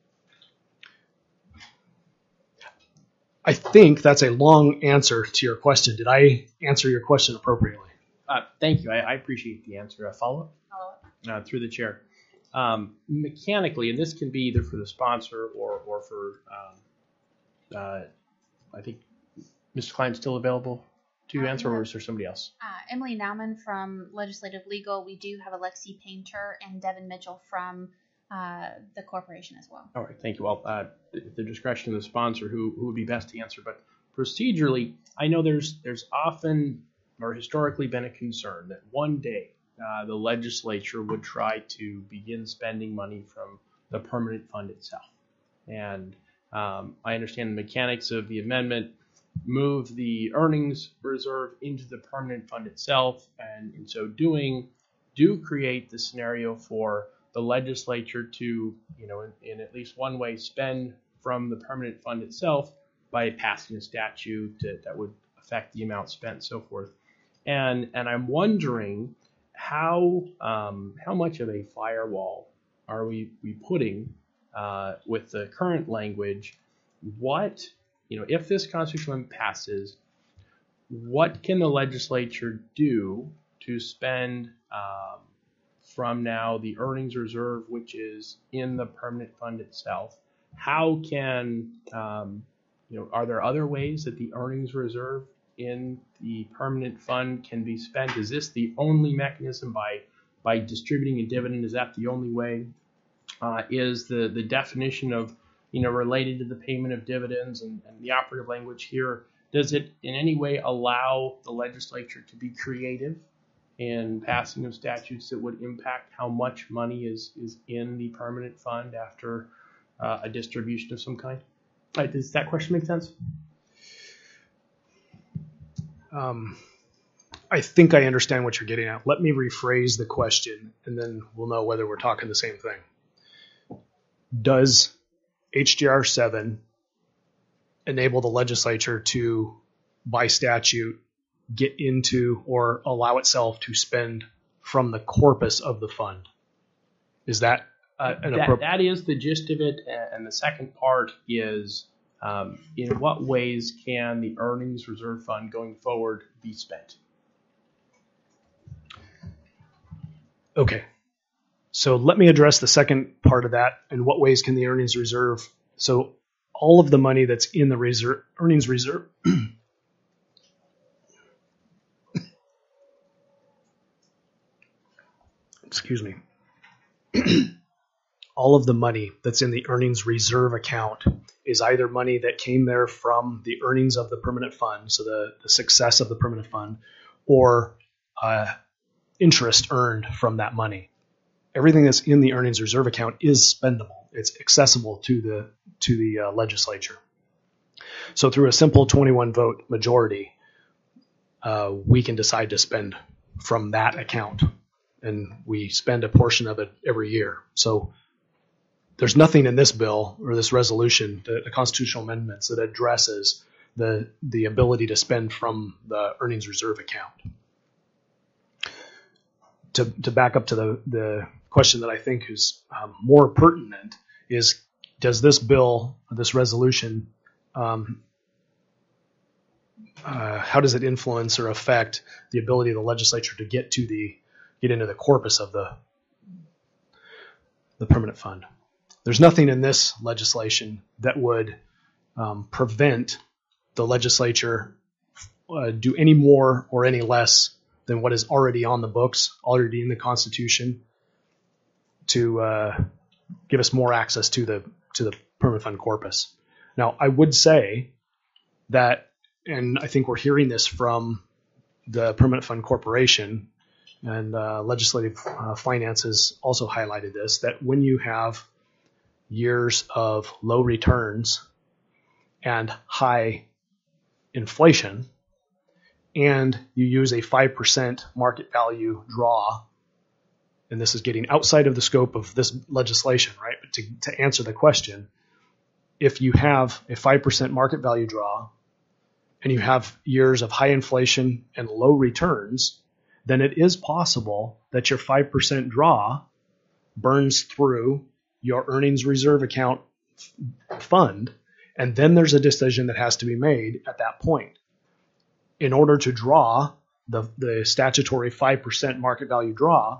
I think that's a long answer to your question. Did I answer your question appropriately? Uh, thank you. I, I appreciate the answer. A follow-up? Follow-up. Uh, through the chair. Um, mechanically, and this can be either for the sponsor or, or for, um, uh, I think, Mister Klein's still available to Uh, answer, yeah. or is there somebody else? Uh, Emily Nauman from Legislative Legal. We do have Alexi Painter and Devin Mitchell from uh, the corporation as well. All right, thank you. Well, uh, the, the discretion of the sponsor, who, who would be best to answer, but procedurally, I know there's there's often or historically been a concern that one day uh, the legislature would try to begin spending money from the permanent fund itself. And um, I understand the mechanics of the amendment move the earnings reserve into the permanent fund itself, and in so doing, do create the scenario for the legislature to, you know, in, in at least one way, spend from the permanent fund itself by passing a statute that, that would affect the amount spent and so forth. And and I'm wondering how um, how much of a firewall are we, we putting uh, with the current language what, you know, if this constitutional amendment passes, what can the legislature do to spend um, from now the earnings reserve, which is in the permanent fund itself? How can, um, you know, are there other ways that the earnings reserve in the permanent fund can be spent? Is this the only mechanism by by distributing a dividend? Is that the only way? Uh, is the, the definition of, you know, related to the payment of dividends and, and the operative language here, does it in any way allow the legislature to be creative in passing of statutes that would impact how much money is, is in the permanent fund after uh, a distribution of some kind? All right, does that question make sense? Um, I think I understand what you're getting at. Let me rephrase the question, and then we'll know whether we're talking the same thing. Does H J R seven enable the legislature to, by statute, get into or allow itself to spend from the corpus of the fund? Is that uh, an that, appropriate? That is the gist of it. And the second part is, um, in what ways can the earnings reserve fund going forward be spent? Okay. So let me address the second part of that. In what ways can the earnings reserve? So all of the money that's in the reserve, earnings reserve, excuse me, all of the money that's in the earnings reserve account is either money that came there from the earnings of the permanent fund, so the, the success of the permanent fund, or uh, interest earned from that money. Everything that's in the earnings reserve account is spendable. It's accessible to the to the uh, legislature. So through a simple twenty-one vote majority, uh, we can decide to spend from that account, and we spend a portion of it every year. So there's nothing in this bill or this resolution, the, the constitutional amendments, that addresses the the ability to spend from the earnings reserve account. To, to back up to the, the question that I think is um, more pertinent is, does this bill, this resolution, um, uh, how does it influence or affect the ability of the legislature to get to the get into the corpus of the the permanent fund? There's nothing in this legislation that would um, prevent the legislature uh, do any more or any less than what is already on the books, already in the Constitution, to uh, give us more access to the to the permanent fund corpus. Now, I would say that, and I think we're hearing this from the Permanent Fund Corporation, and uh, Legislative uh, Finance has also highlighted this, that when you have years of low returns and high inflation, and you use a five percent market value draw, and this is getting outside of the scope of this legislation, right? But to, to answer the question, if you have a five percent market value draw and you have years of high inflation and low returns, then it is possible that your five percent draw burns through your earnings reserve account fund, and then there's a decision that has to be made at that point. In order to draw the, the statutory five percent market value draw,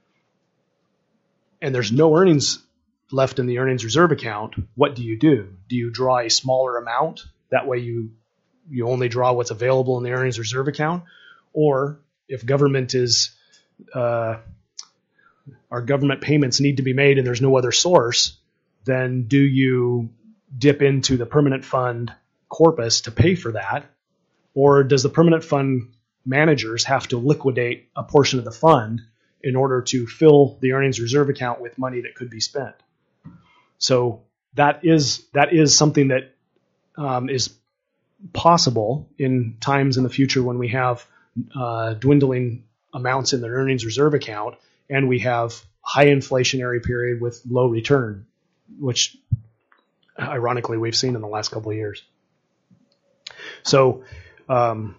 and there's no earnings left in the earnings reserve account, what do you do? Do you draw a smaller amount? That way you you only draw what's available in the earnings reserve account? Or if government is, uh, our government payments need to be made and there's no other source, then do you dip into the permanent fund corpus to pay for that? Or does the permanent fund managers have to liquidate a portion of the fund in order to fill the earnings reserve account with money that could be spent? So that is that is something that um, is possible in times in the future when we have uh, dwindling amounts in the earnings reserve account and we have high inflationary period with low return, which ironically we've seen in the last couple of years. So um,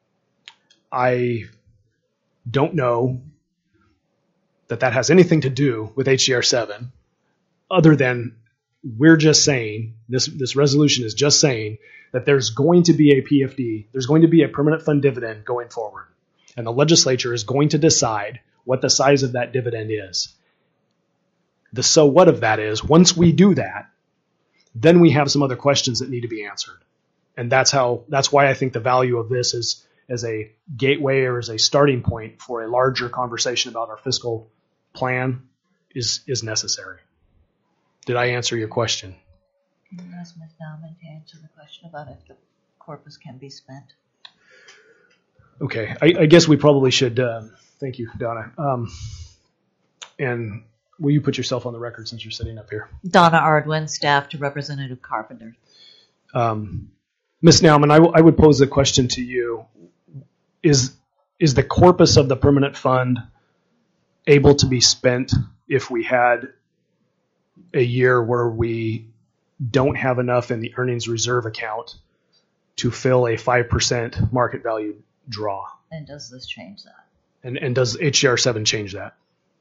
I don't know that that has anything to do with H J R seven, other than we're just saying, this, this resolution is just saying that there's going to be a P F D, there's going to be a permanent fund dividend going forward. And the legislature is going to decide what the size of that dividend is. The so what of that is, once we do that, then we have some other questions that need to be answered. And that's how, that's why I think the value of this is as a gateway or as a starting point for a larger conversation about our fiscal plan is, is necessary. Did I answer your question? Ask Miz Nauman to answer the question about if the corpus can be spent. Okay, I, I guess we probably should, uh, thank you, Donna. Um, and will you put yourself on the record since you're sitting up here? Donna Ardwin, staff to Representative Carpenter. Um, Miz Nauman, I, w- I would pose a question to you. Is, is the corpus of the permanent fund able to be spent if we had a year where we don't have enough in the earnings reserve account to fill a five percent market value draw? And does this change that? And, and does H J R seven change that?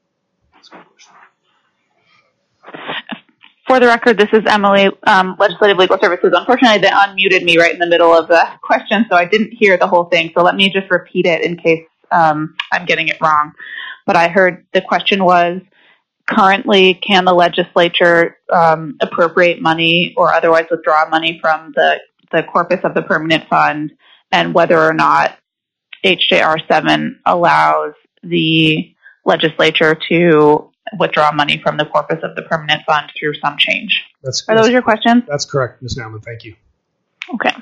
For the record, this is Emily, um, Legislative Legal Services. Unfortunately, they unmuted me right in the middle of the question, so I didn't hear the whole thing. So let me just repeat it in case um, I'm getting it wrong. But I heard the question was, currently, can the legislature um, appropriate money or otherwise withdraw money from the, the corpus of the permanent fund, and whether or not H J R seven allows the legislature to withdraw money from the corpus of the permanent fund through some change. That's, Are those your questions? That's correct, Miz Nauman. Thank you. Okay.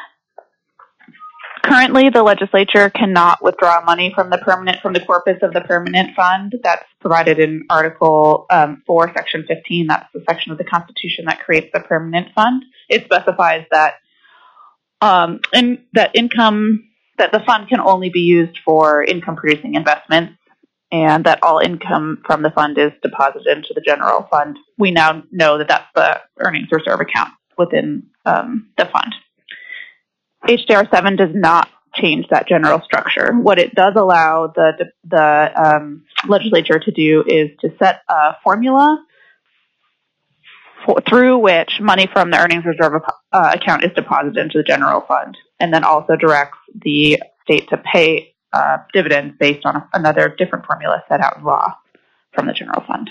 Currently, the legislature cannot withdraw money from the permanent from the corpus of the permanent fund. That's provided in Article um, four, Section fifteen. That's the section of the Constitution that creates the permanent fund. It specifies that um, in, that income that the fund can only be used for income-producing investments, and that all income from the fund is deposited into the general fund. We now know that that's the earnings reserve account within um, the fund. H J R seven does not change that general structure. What it does allow the the um, legislature to do is to set a formula for, through which money from the earnings reserve uh, account is deposited into the general fund, and then also directs the state to pay uh, dividends based on a, another different formula set out in law from the general fund.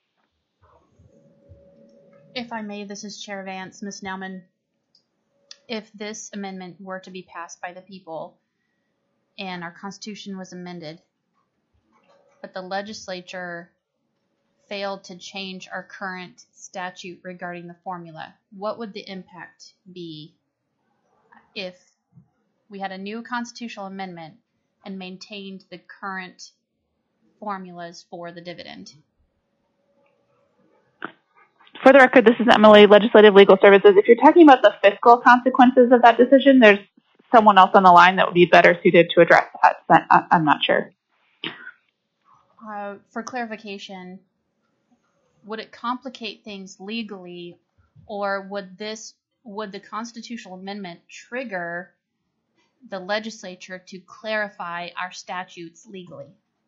If I may, this is Chair Vance. Miz Nauman, if this amendment were to be passed by the people and our Constitution was amended, but the legislature failed to change our current statute regarding the formula, what would the impact be if we had a new constitutional amendment and maintained the current formulas for the dividend? For the record, this is Emily, Legislative Legal Services. If you're talking about the fiscal consequences of that decision, there's someone else on the line that would be better suited to address that. But I'm not sure. Uh, for clarification, would it complicate things legally, or would this would the constitutional amendment trigger the legislature to clarify our statutes legally?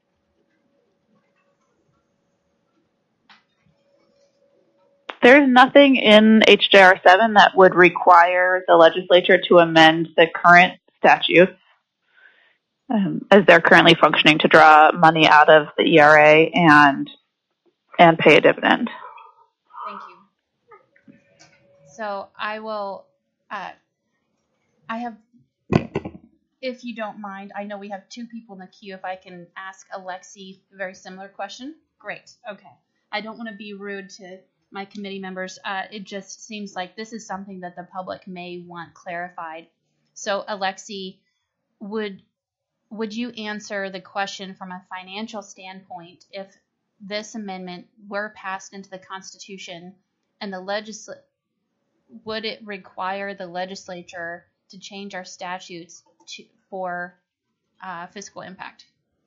There's nothing in H J R seven that would require the legislature to amend the current statutes um, as they're currently functioning to draw money out of the E R A and and pay a dividend. Thank you. So I will, uh, I have, if you don't mind, I know we have two people in the queue. If I can ask Alexi a very similar question. Great. Okay. I don't want to be rude to my committee members. Uh, it just seems like this is something that the public may want clarified. So Alexi, would would you answer the question from a financial standpoint if this amendment were passed into the Constitution and the legisl would it require the legislature to change our statutes to, for uh, fiscal impact?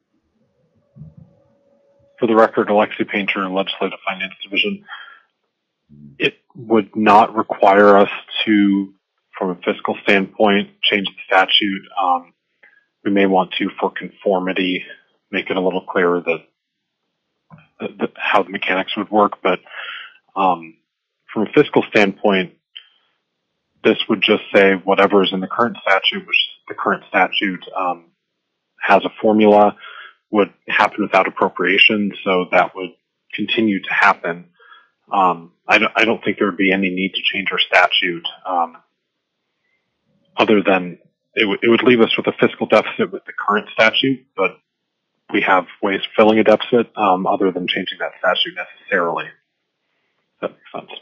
For the record, Alexi Painter, Legislative Finance Division. It would not require us to, from a fiscal standpoint, change the statute. Um, we may want to, for conformity, make it a little clearer that, that, that how the mechanics would work. But um, from a fiscal standpoint, this would just say whatever is in the current statute, which the current statute um, has a formula, would happen without appropriation, so that would continue to happen. Um, I, don't, I don't think there would be any need to change our statute, um, other than it, w- it would leave us with a fiscal deficit with the current statute, but we have ways of filling a deficit um, other than changing that statute necessarily. If that makes sense.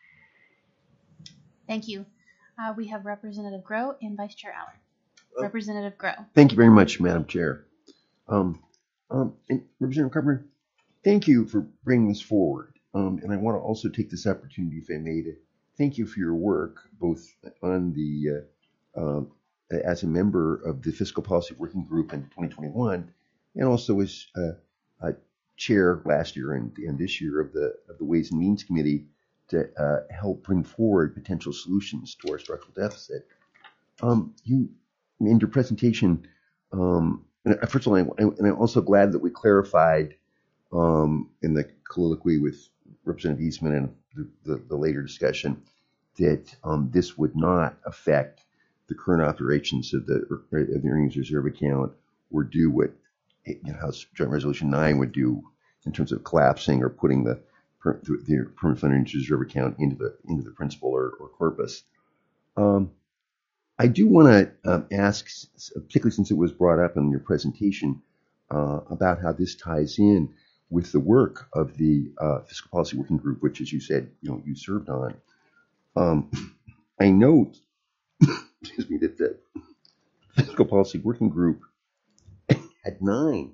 Thank you. Uh, we have Representative Grow and Vice Chair Allen. Oh. Representative Grow. Thank you very much, Madam Chair. Um, um, and Representative Carpenter, thank you for bringing this forward. Um, and I want to also take this opportunity, if I may, to thank you for your work, both on the uh, uh, as a member of the Fiscal Policy Working Group in twenty twenty-one, and also as uh, a chair last year and, and this year of the of the Ways and Means Committee to uh, help bring forward potential solutions to our structural deficit. Um, you, in your presentation, um, and first of all, I, and I'm also glad that we clarified um, in the colloquy with Representative Eastman and the, the, the later discussion that um, this would not affect the current operations of the, of the earnings reserve account or do what you know, House Joint Resolution nine would do in terms of collapsing or putting the the permanent fund earnings reserve account into the into the principal or, or corpus. Um, I do want to um, ask, particularly since it was brought up in your presentation, uh, about how this ties in with the work of the uh, Fiscal Policy Working Group, which, as you said, you know, you served on. Um, I note, excuse me, that the Fiscal Policy Working Group had nine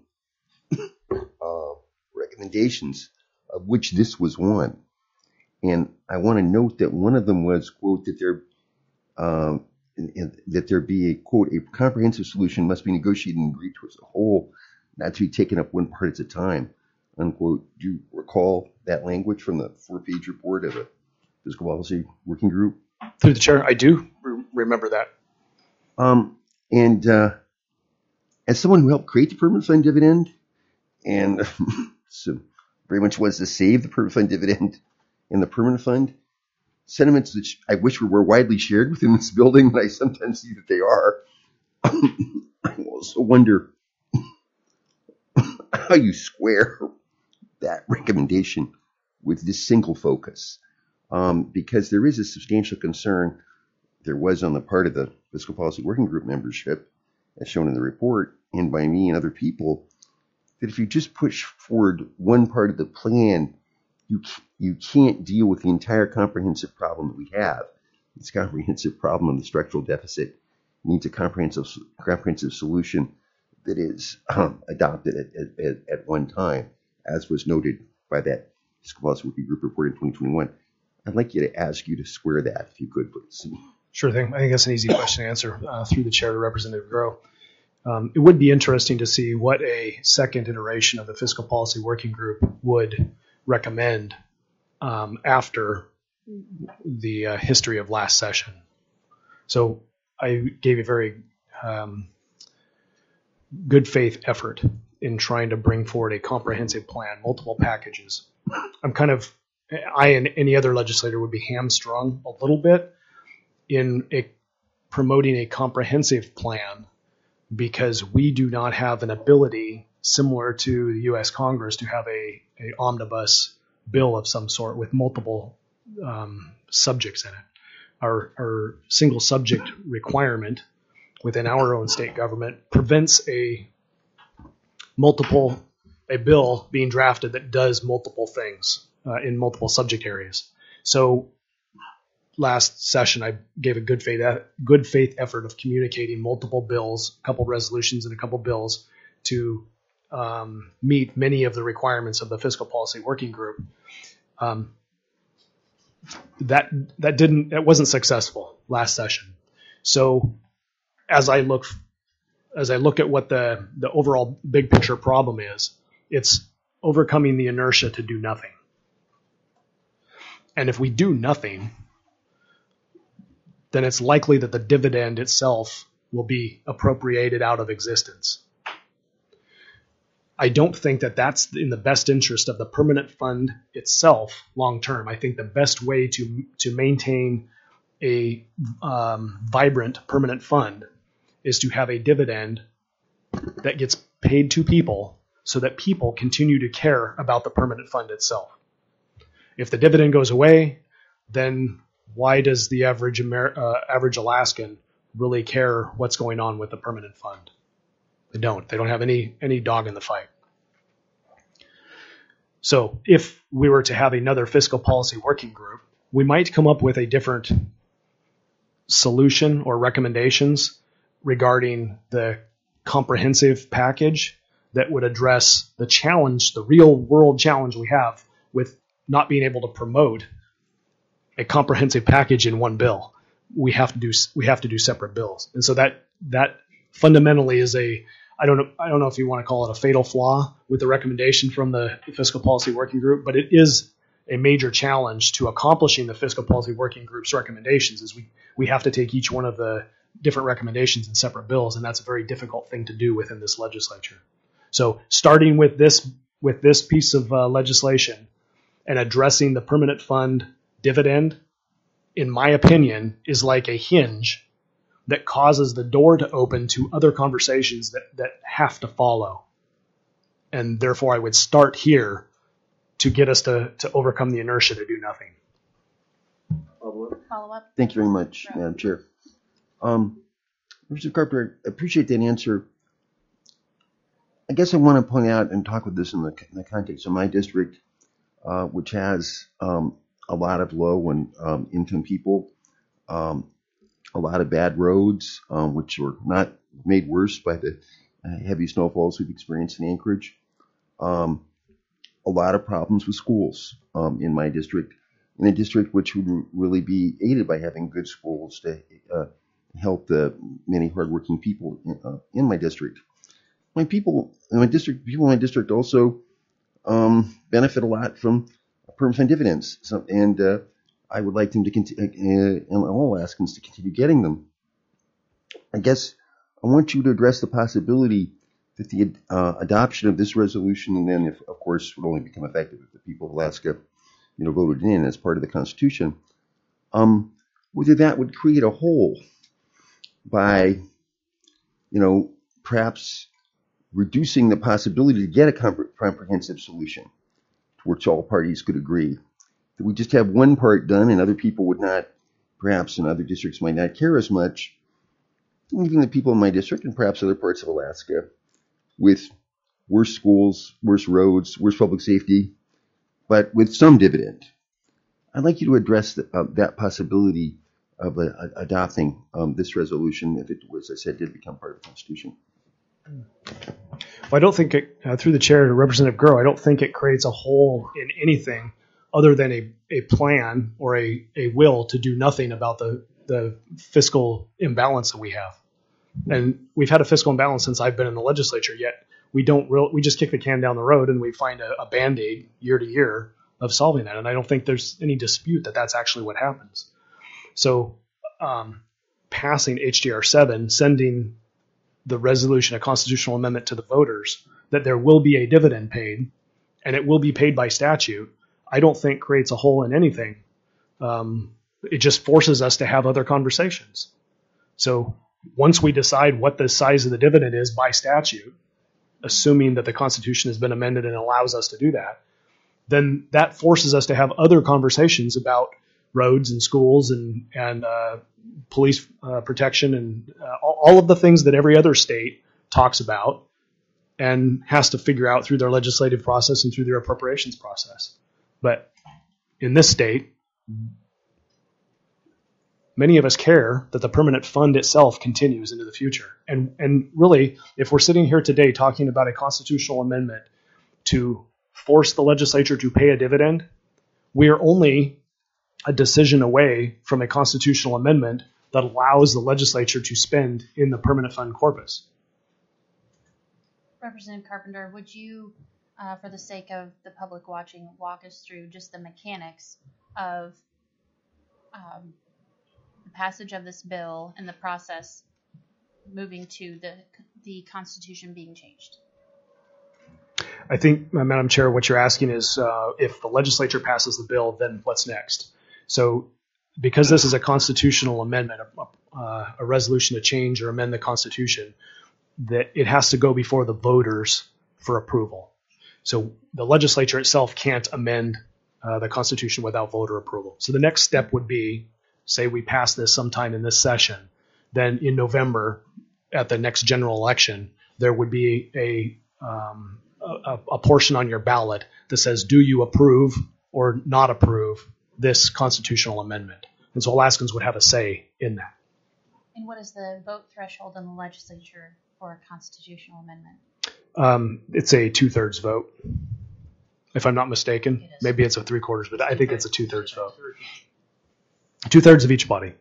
uh, recommendations, of which this was one. And I want to note that one of them was, quote, that there, um, in, in, that there be a, quote, a comprehensive solution must be negotiated and agreed to as a whole, not to be taken up one part at a time, unquote. Do you recall that language from the four-page report of the Fiscal Policy Working Group? Through the chair, I do re- remember that. Um, and uh, as someone who helped create the permanent fund dividend, and so very much was to save the permanent fund dividend in the permanent fund, sentiments that I wish were widely shared within this building, but I sometimes see that they are. I also wonder how you square that recommendation with this single focus, um, because there is a substantial concern there was on the part of the Fiscal Policy Working Group membership, as shown in the report, and by me and other people, that if you just push forward one part of the plan, you you can't deal with the entire comprehensive problem that we have. This comprehensive problem of the structural deficit needs a comprehensive comprehensive solution that is um, adopted at, at, at one time, as was noted by that Fiscal Policy Working Group report in twenty twenty-one. I'd like you to ask you to square that, if you could, please. Sure thing. I think that's an easy question to answer uh, through the chair to Representative Grow. Um, it would be interesting to see what a second iteration of the Fiscal Policy Working Group would recommend um, after the uh, history of last session. So I gave a very um, good faith effort in trying to bring forward a comprehensive plan, multiple packages. I'm kind of, I and any other legislator would be hamstrung a little bit in a, promoting a comprehensive plan, because we do not have an ability similar to the U S Congress to have a, a omnibus bill of some sort with multiple um, subjects in it. Our, our single subject requirement within our own state government prevents a multiple a bill being drafted that does multiple things uh, in multiple subject areas. So last session, I gave a good faith good faith effort of communicating multiple bills, a couple resolutions and a couple bills to um, meet many of the requirements of the Fiscal Policy Working Group. Um, that that didn't that wasn't successful last session. So as I look as I look at what the the overall big picture problem is, it's overcoming the inertia to do nothing. And if we do nothing, then it's likely that the dividend itself will be appropriated out of existence. I don't think that that's in the best interest of the permanent fund itself long term. I think the best way to to maintain a um, vibrant permanent fund is to have a dividend that gets paid to people so that people continue to care about the permanent fund itself. If the dividend goes away, then why does the average Amer- uh, average Alaskan really care what's going on with the permanent fund? They don't. They don't have any any dog in the fight. So if we were to have another fiscal policy working group, we might come up with a different solution or recommendations regarding the comprehensive package that would address the challenge, the real world challenge we have with not being able to promote a comprehensive package in one bill. We have to do we have to do separate bills, and so that that fundamentally is a I don't know I don't know if you want to call it a fatal flaw with the recommendation from the fiscal policy working group, but it is a major challenge to accomplishing the fiscal policy working group's recommendations. Is we we have to take each one of the different recommendations in separate bills, and that's a very difficult thing to do within this legislature. So starting with this with this piece of uh, legislation and addressing the permanent fund dividend, in my opinion, is like a hinge that causes the door to open to other conversations that, that have to follow. And therefore, I would start here to get us to, to overcome the inertia to do nothing. Follow up. Thank you very much, right. Madam Chair. Um, Mister Carpenter, I appreciate that answer. I guess I want to point out and talk with this in the, in the context of my district, uh, which has um, a lot of low and um, income people, um, a lot of bad roads, um, which were not made worse by the uh, heavy snowfalls we've experienced in Anchorage. Um, a lot of problems with schools um, in my district, in a district which would really be aided by having good schools to uh, help the many hardworking people in, uh, in my district. My people in my district, people in my district also um, benefit a lot from permanent fund dividends, so, and uh, I would like them to continue, uh, and all Alaskans to continue getting them. I guess I want you to address the possibility that the uh, adoption of this resolution, and then, if, of course, would only become effective if the people of Alaska, you know, voted in as part of the Constitution, um, whether that would create a hole by, you know, perhaps reducing the possibility to get a compre- comprehensive solution to which all parties could agree. That we just have one part done and other people would not, perhaps in other districts might not care as much, even the people in my district and perhaps other parts of Alaska, with worse schools, worse roads, worse public safety, but with some dividend. I'd like you to address the, uh, that possibility of uh, adopting um, this resolution if it, as I said, did become part of the Constitution. Well, I don't think it, uh, through the chair to Representative Grow, I don't think it creates a hole in anything other than a, a plan or a, a will to do nothing about the, the fiscal imbalance that we have. And we've had a fiscal imbalance since I've been in the legislature, yet we don't real, we just kick the can down the road and we find a, a Band-Aid year to year of solving that. And I don't think there's any dispute that that's actually what happens. So um, passing H D R seven, sending the resolution, a constitutional amendment to the voters, that there will be a dividend paid and it will be paid by statute, I don't think creates a hole in anything. Um, it just forces us to have other conversations. So once we decide what the size of the dividend is by statute, assuming that the Constitution has been amended and allows us to do that, then that forces us to have other conversations about roads and schools and, and uh, police uh, protection and uh, all of the things that every other state talks about and has to figure out through their legislative process and through their appropriations process. But in this state, many of us care that the permanent fund itself continues into the future. And, and really, if we're sitting here today talking about a constitutional amendment to force the legislature to pay a dividend, we are only a decision away from a constitutional amendment that allows the legislature to spend in the permanent fund corpus. Representative Carpenter, would you, uh, for the sake of the public watching, walk us through just the mechanics of um, the passage of this bill and the process moving to the the Constitution being changed? I think, uh, Madam Chair, what you're asking is uh, if the legislature passes the bill, then what's next? So because this is a constitutional amendment, a, uh, a resolution to change or amend the Constitution, that it has to go before the voters for approval. So the legislature itself can't amend uh, the Constitution without voter approval. So the next step would be, say we pass this sometime in this session, then in November at the next general election, there would be a um, a, a portion on your ballot that says, do you approve or not approve this constitutional amendment? And so Alaskans would have a say in that. And what is the vote threshold in the legislature for a constitutional amendment? Um, it's a two-thirds vote, if I'm not mistaken. Maybe it's a three-quarters, but I think it's a two-thirds vote. Two-thirds of each body.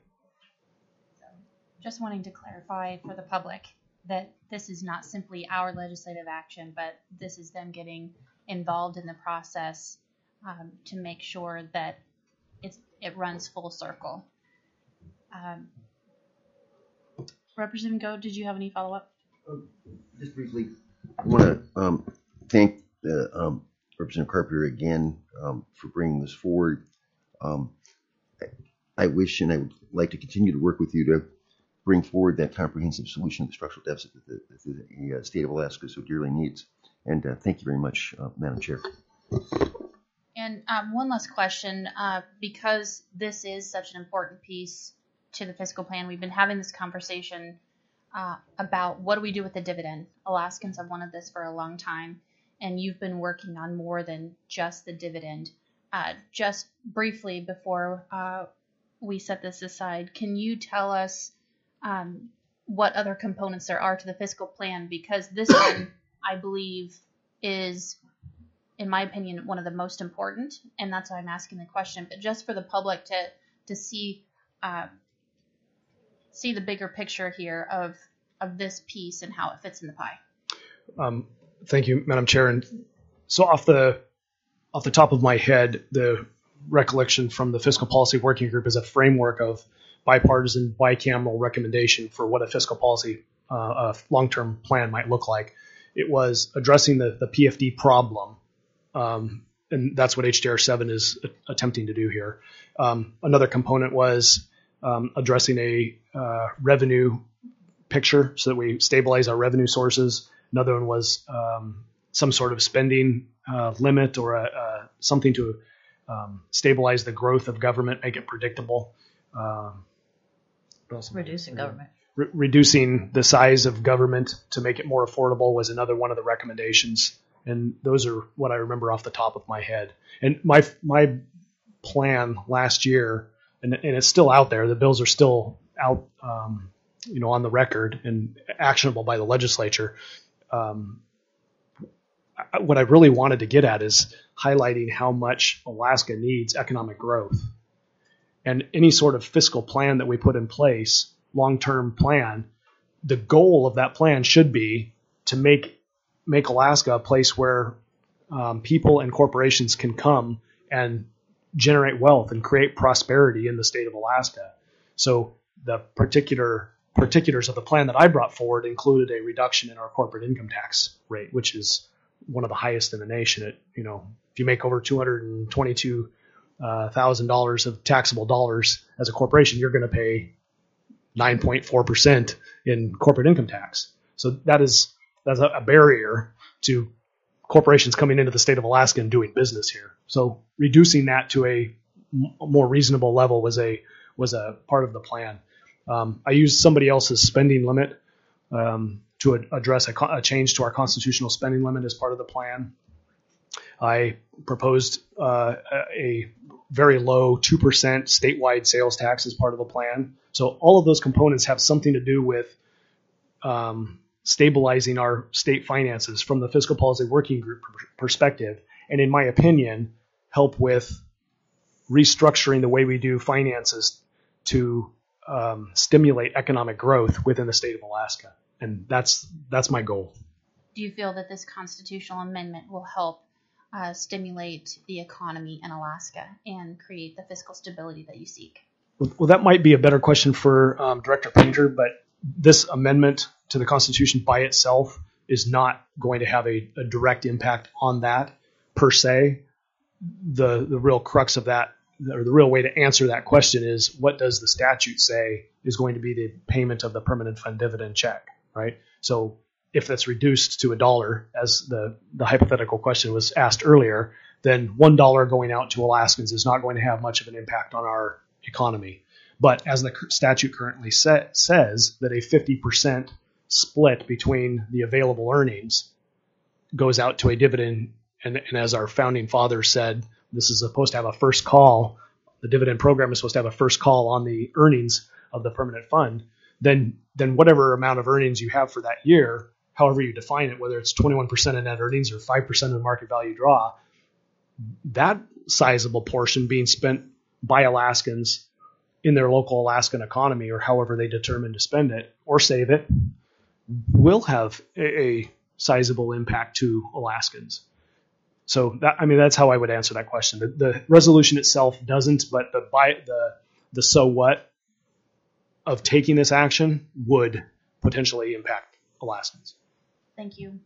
Just wanting to clarify for the public that this is not simply our legislative action, but this is them getting involved in the process um, to make sure that it's, it runs full circle. Um, Representative Goh, did you have any follow-up? Um, just briefly, I want to um, thank the, um, Representative Carpenter again um, for bringing this forward. Um, I, I wish and I would like to continue to work with you to bring forward that comprehensive solution to the structural deficit that the, that the uh, state of Alaska so dearly needs. And uh, thank you very much, uh, Madam Chair. And um, one last question, uh, because this is such an important piece to the fiscal plan, we've been having this conversation uh, about what do we do with the dividend. Alaskans have wanted this for a long time, and you've been working on more than just the dividend. Uh, just briefly before uh, we set this aside, can you tell us um, what other components there are to the fiscal plan? Because this one, I believe, is, in my opinion, one of the most important, and that's why I'm asking the question. But just for the public to to see uh, see the bigger picture here of of this piece and how it fits in the pie. Um, thank you, Madam Chair. And so off the off the top of my head, the recollection from the Fiscal Policy Working Group is a framework of bipartisan, bicameral recommendation for what a fiscal policy, uh, a long-term plan might look like. It was addressing the, the P F D problem, um, and that's what H J R seven is attempting to do here. Um, another component was um, addressing a uh, revenue picture so that we stabilize our revenue sources. Another one was um, some sort of spending uh, limit or a, a, something to um, stabilize the growth of government, make it predictable. Um, Reducing government. Re- reducing the size of government to make it more affordable was another one of the recommendations. And those are what I remember off the top of my head. And my my plan last year, and, and it's still out there, the bills are still out, um, you know, on the record and actionable by the legislature. Um, I, what I really wanted to get at is highlighting how much Alaska needs economic growth. And any sort of fiscal plan that we put in place, long-term plan, the goal of that plan should be to make make Alaska a place where um, people and corporations can come and generate wealth and create prosperity in the state of Alaska. So the particular particulars of the plan that I brought forward included a reduction in our corporate income tax rate, which is one of the highest in the nation. It, you know, if you make over two hundred twenty-two thousand dollars of taxable dollars as a corporation, you're going to pay nine point four percent in corporate income tax. So that is that's a barrier to corporations coming into the state of Alaska and doing business here. So reducing that to a more reasonable level was a was a part of the plan. Um, I used somebody else's spending limit um, to ad- address a, co- a change to our constitutional spending limit as part of the plan. I proposed uh, a very low two percent statewide sales tax as part of the plan. So all of those components have something to do with um, stabilizing our state finances from the Fiscal Policy Working Group perspective, and in my opinion, help with restructuring the way we do finances to um, stimulate economic growth within the state of Alaska. And that's that's my goal. Do you feel that this constitutional amendment will help Uh, stimulate the economy in Alaska and create the fiscal stability that you seek? Well, that might be a better question for um, Director Painter, but this amendment to the Constitution by itself is not going to have a, a direct impact on that per se. The the real crux of that, or the real way to answer that question, is what does the statute say is going to be the payment of the permanent fund dividend check, right? So if that's reduced to a dollar, as the, the hypothetical question was asked earlier, then one dollar going out to Alaskans is not going to have much of an impact on our economy. But as the statute currently set, says that a fifty percent split between the available earnings goes out to a dividend, and, and as our founding fathers said, this is supposed to have a first call. The dividend program is supposed to have a first call on the earnings of the permanent fund. Then, then whatever amount of earnings you have for that year, however you define it, whether it's twenty-one percent of net earnings or five percent of the market value draw, that sizable portion being spent by Alaskans in their local Alaskan economy, or however they determine to spend it or save it, will have a, a sizable impact to Alaskans. So that, I mean, that's how I would answer that question. The, the resolution itself doesn't, but the by the the so what of taking this action would potentially impact Alaskans. Thank you.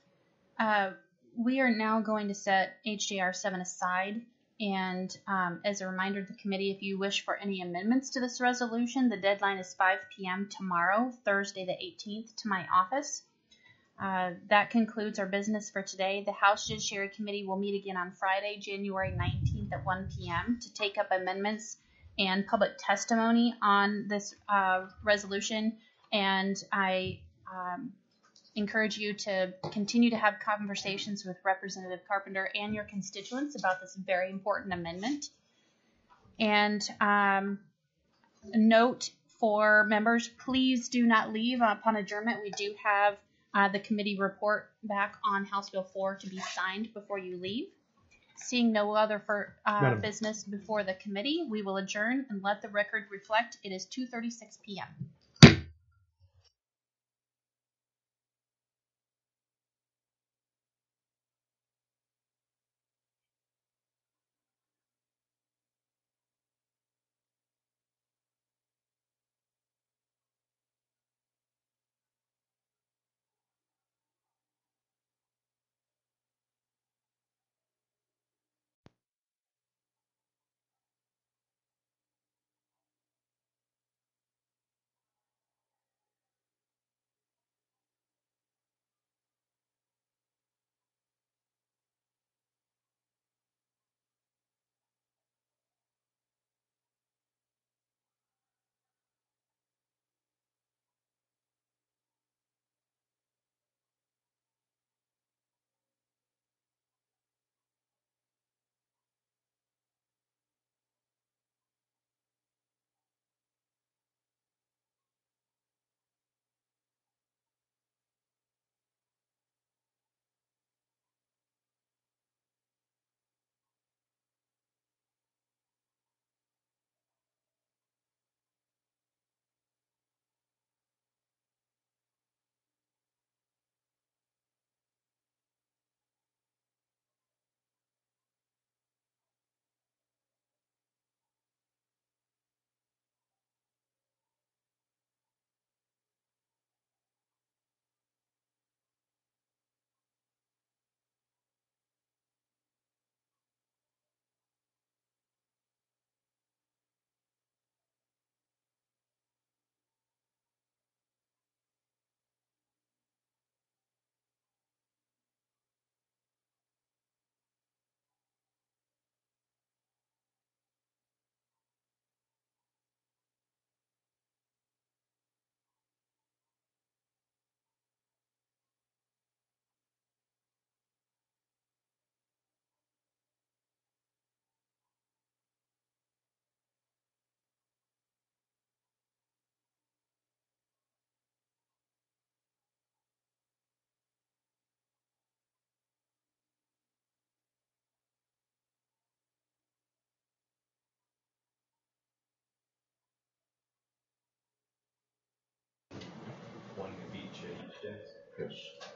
Uh, we are now going to set H J R seven aside. And um, as a reminder to the committee, if you wish for any amendments to this resolution, the deadline is five p.m. tomorrow, Thursday the eighteenth, to my office. Uh, that concludes our business for today. The House Judiciary Committee will meet again on Friday, January nineteenth at one p.m. to take up amendments and public testimony on this uh, resolution. And I um, encourage you to continue to have conversations with Representative Carpenter and your constituents about this very important amendment. And um, a note for members, please do not leave upon adjournment. We do have uh, the committee report back on House Bill four to be signed before you leave. Seeing no other for, uh, business before the committee, we will adjourn and let the record reflect it is two thirty-six p.m. One of each at each desk? Yes.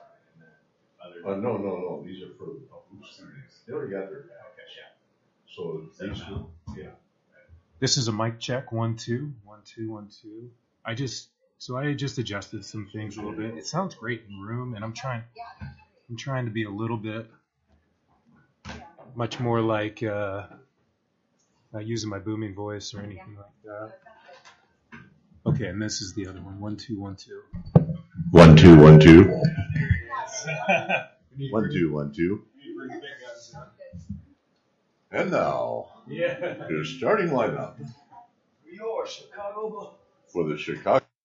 Uh, no, no, no, these are for group students. They already got their package. Okay. So these two, yeah. This is a mic check. One, two, one, two, one, two. I just So I just adjusted some things a little bit. It sounds great in room, and I'm trying, I'm trying to be a little bit much more like uh, not using my booming voice or anything like that. Okay, and this is the other one. One, two, one, two. One, two, one, two. One, two, one, two. And now, yeah. your starting lineup Your Chicago. for the Chicago.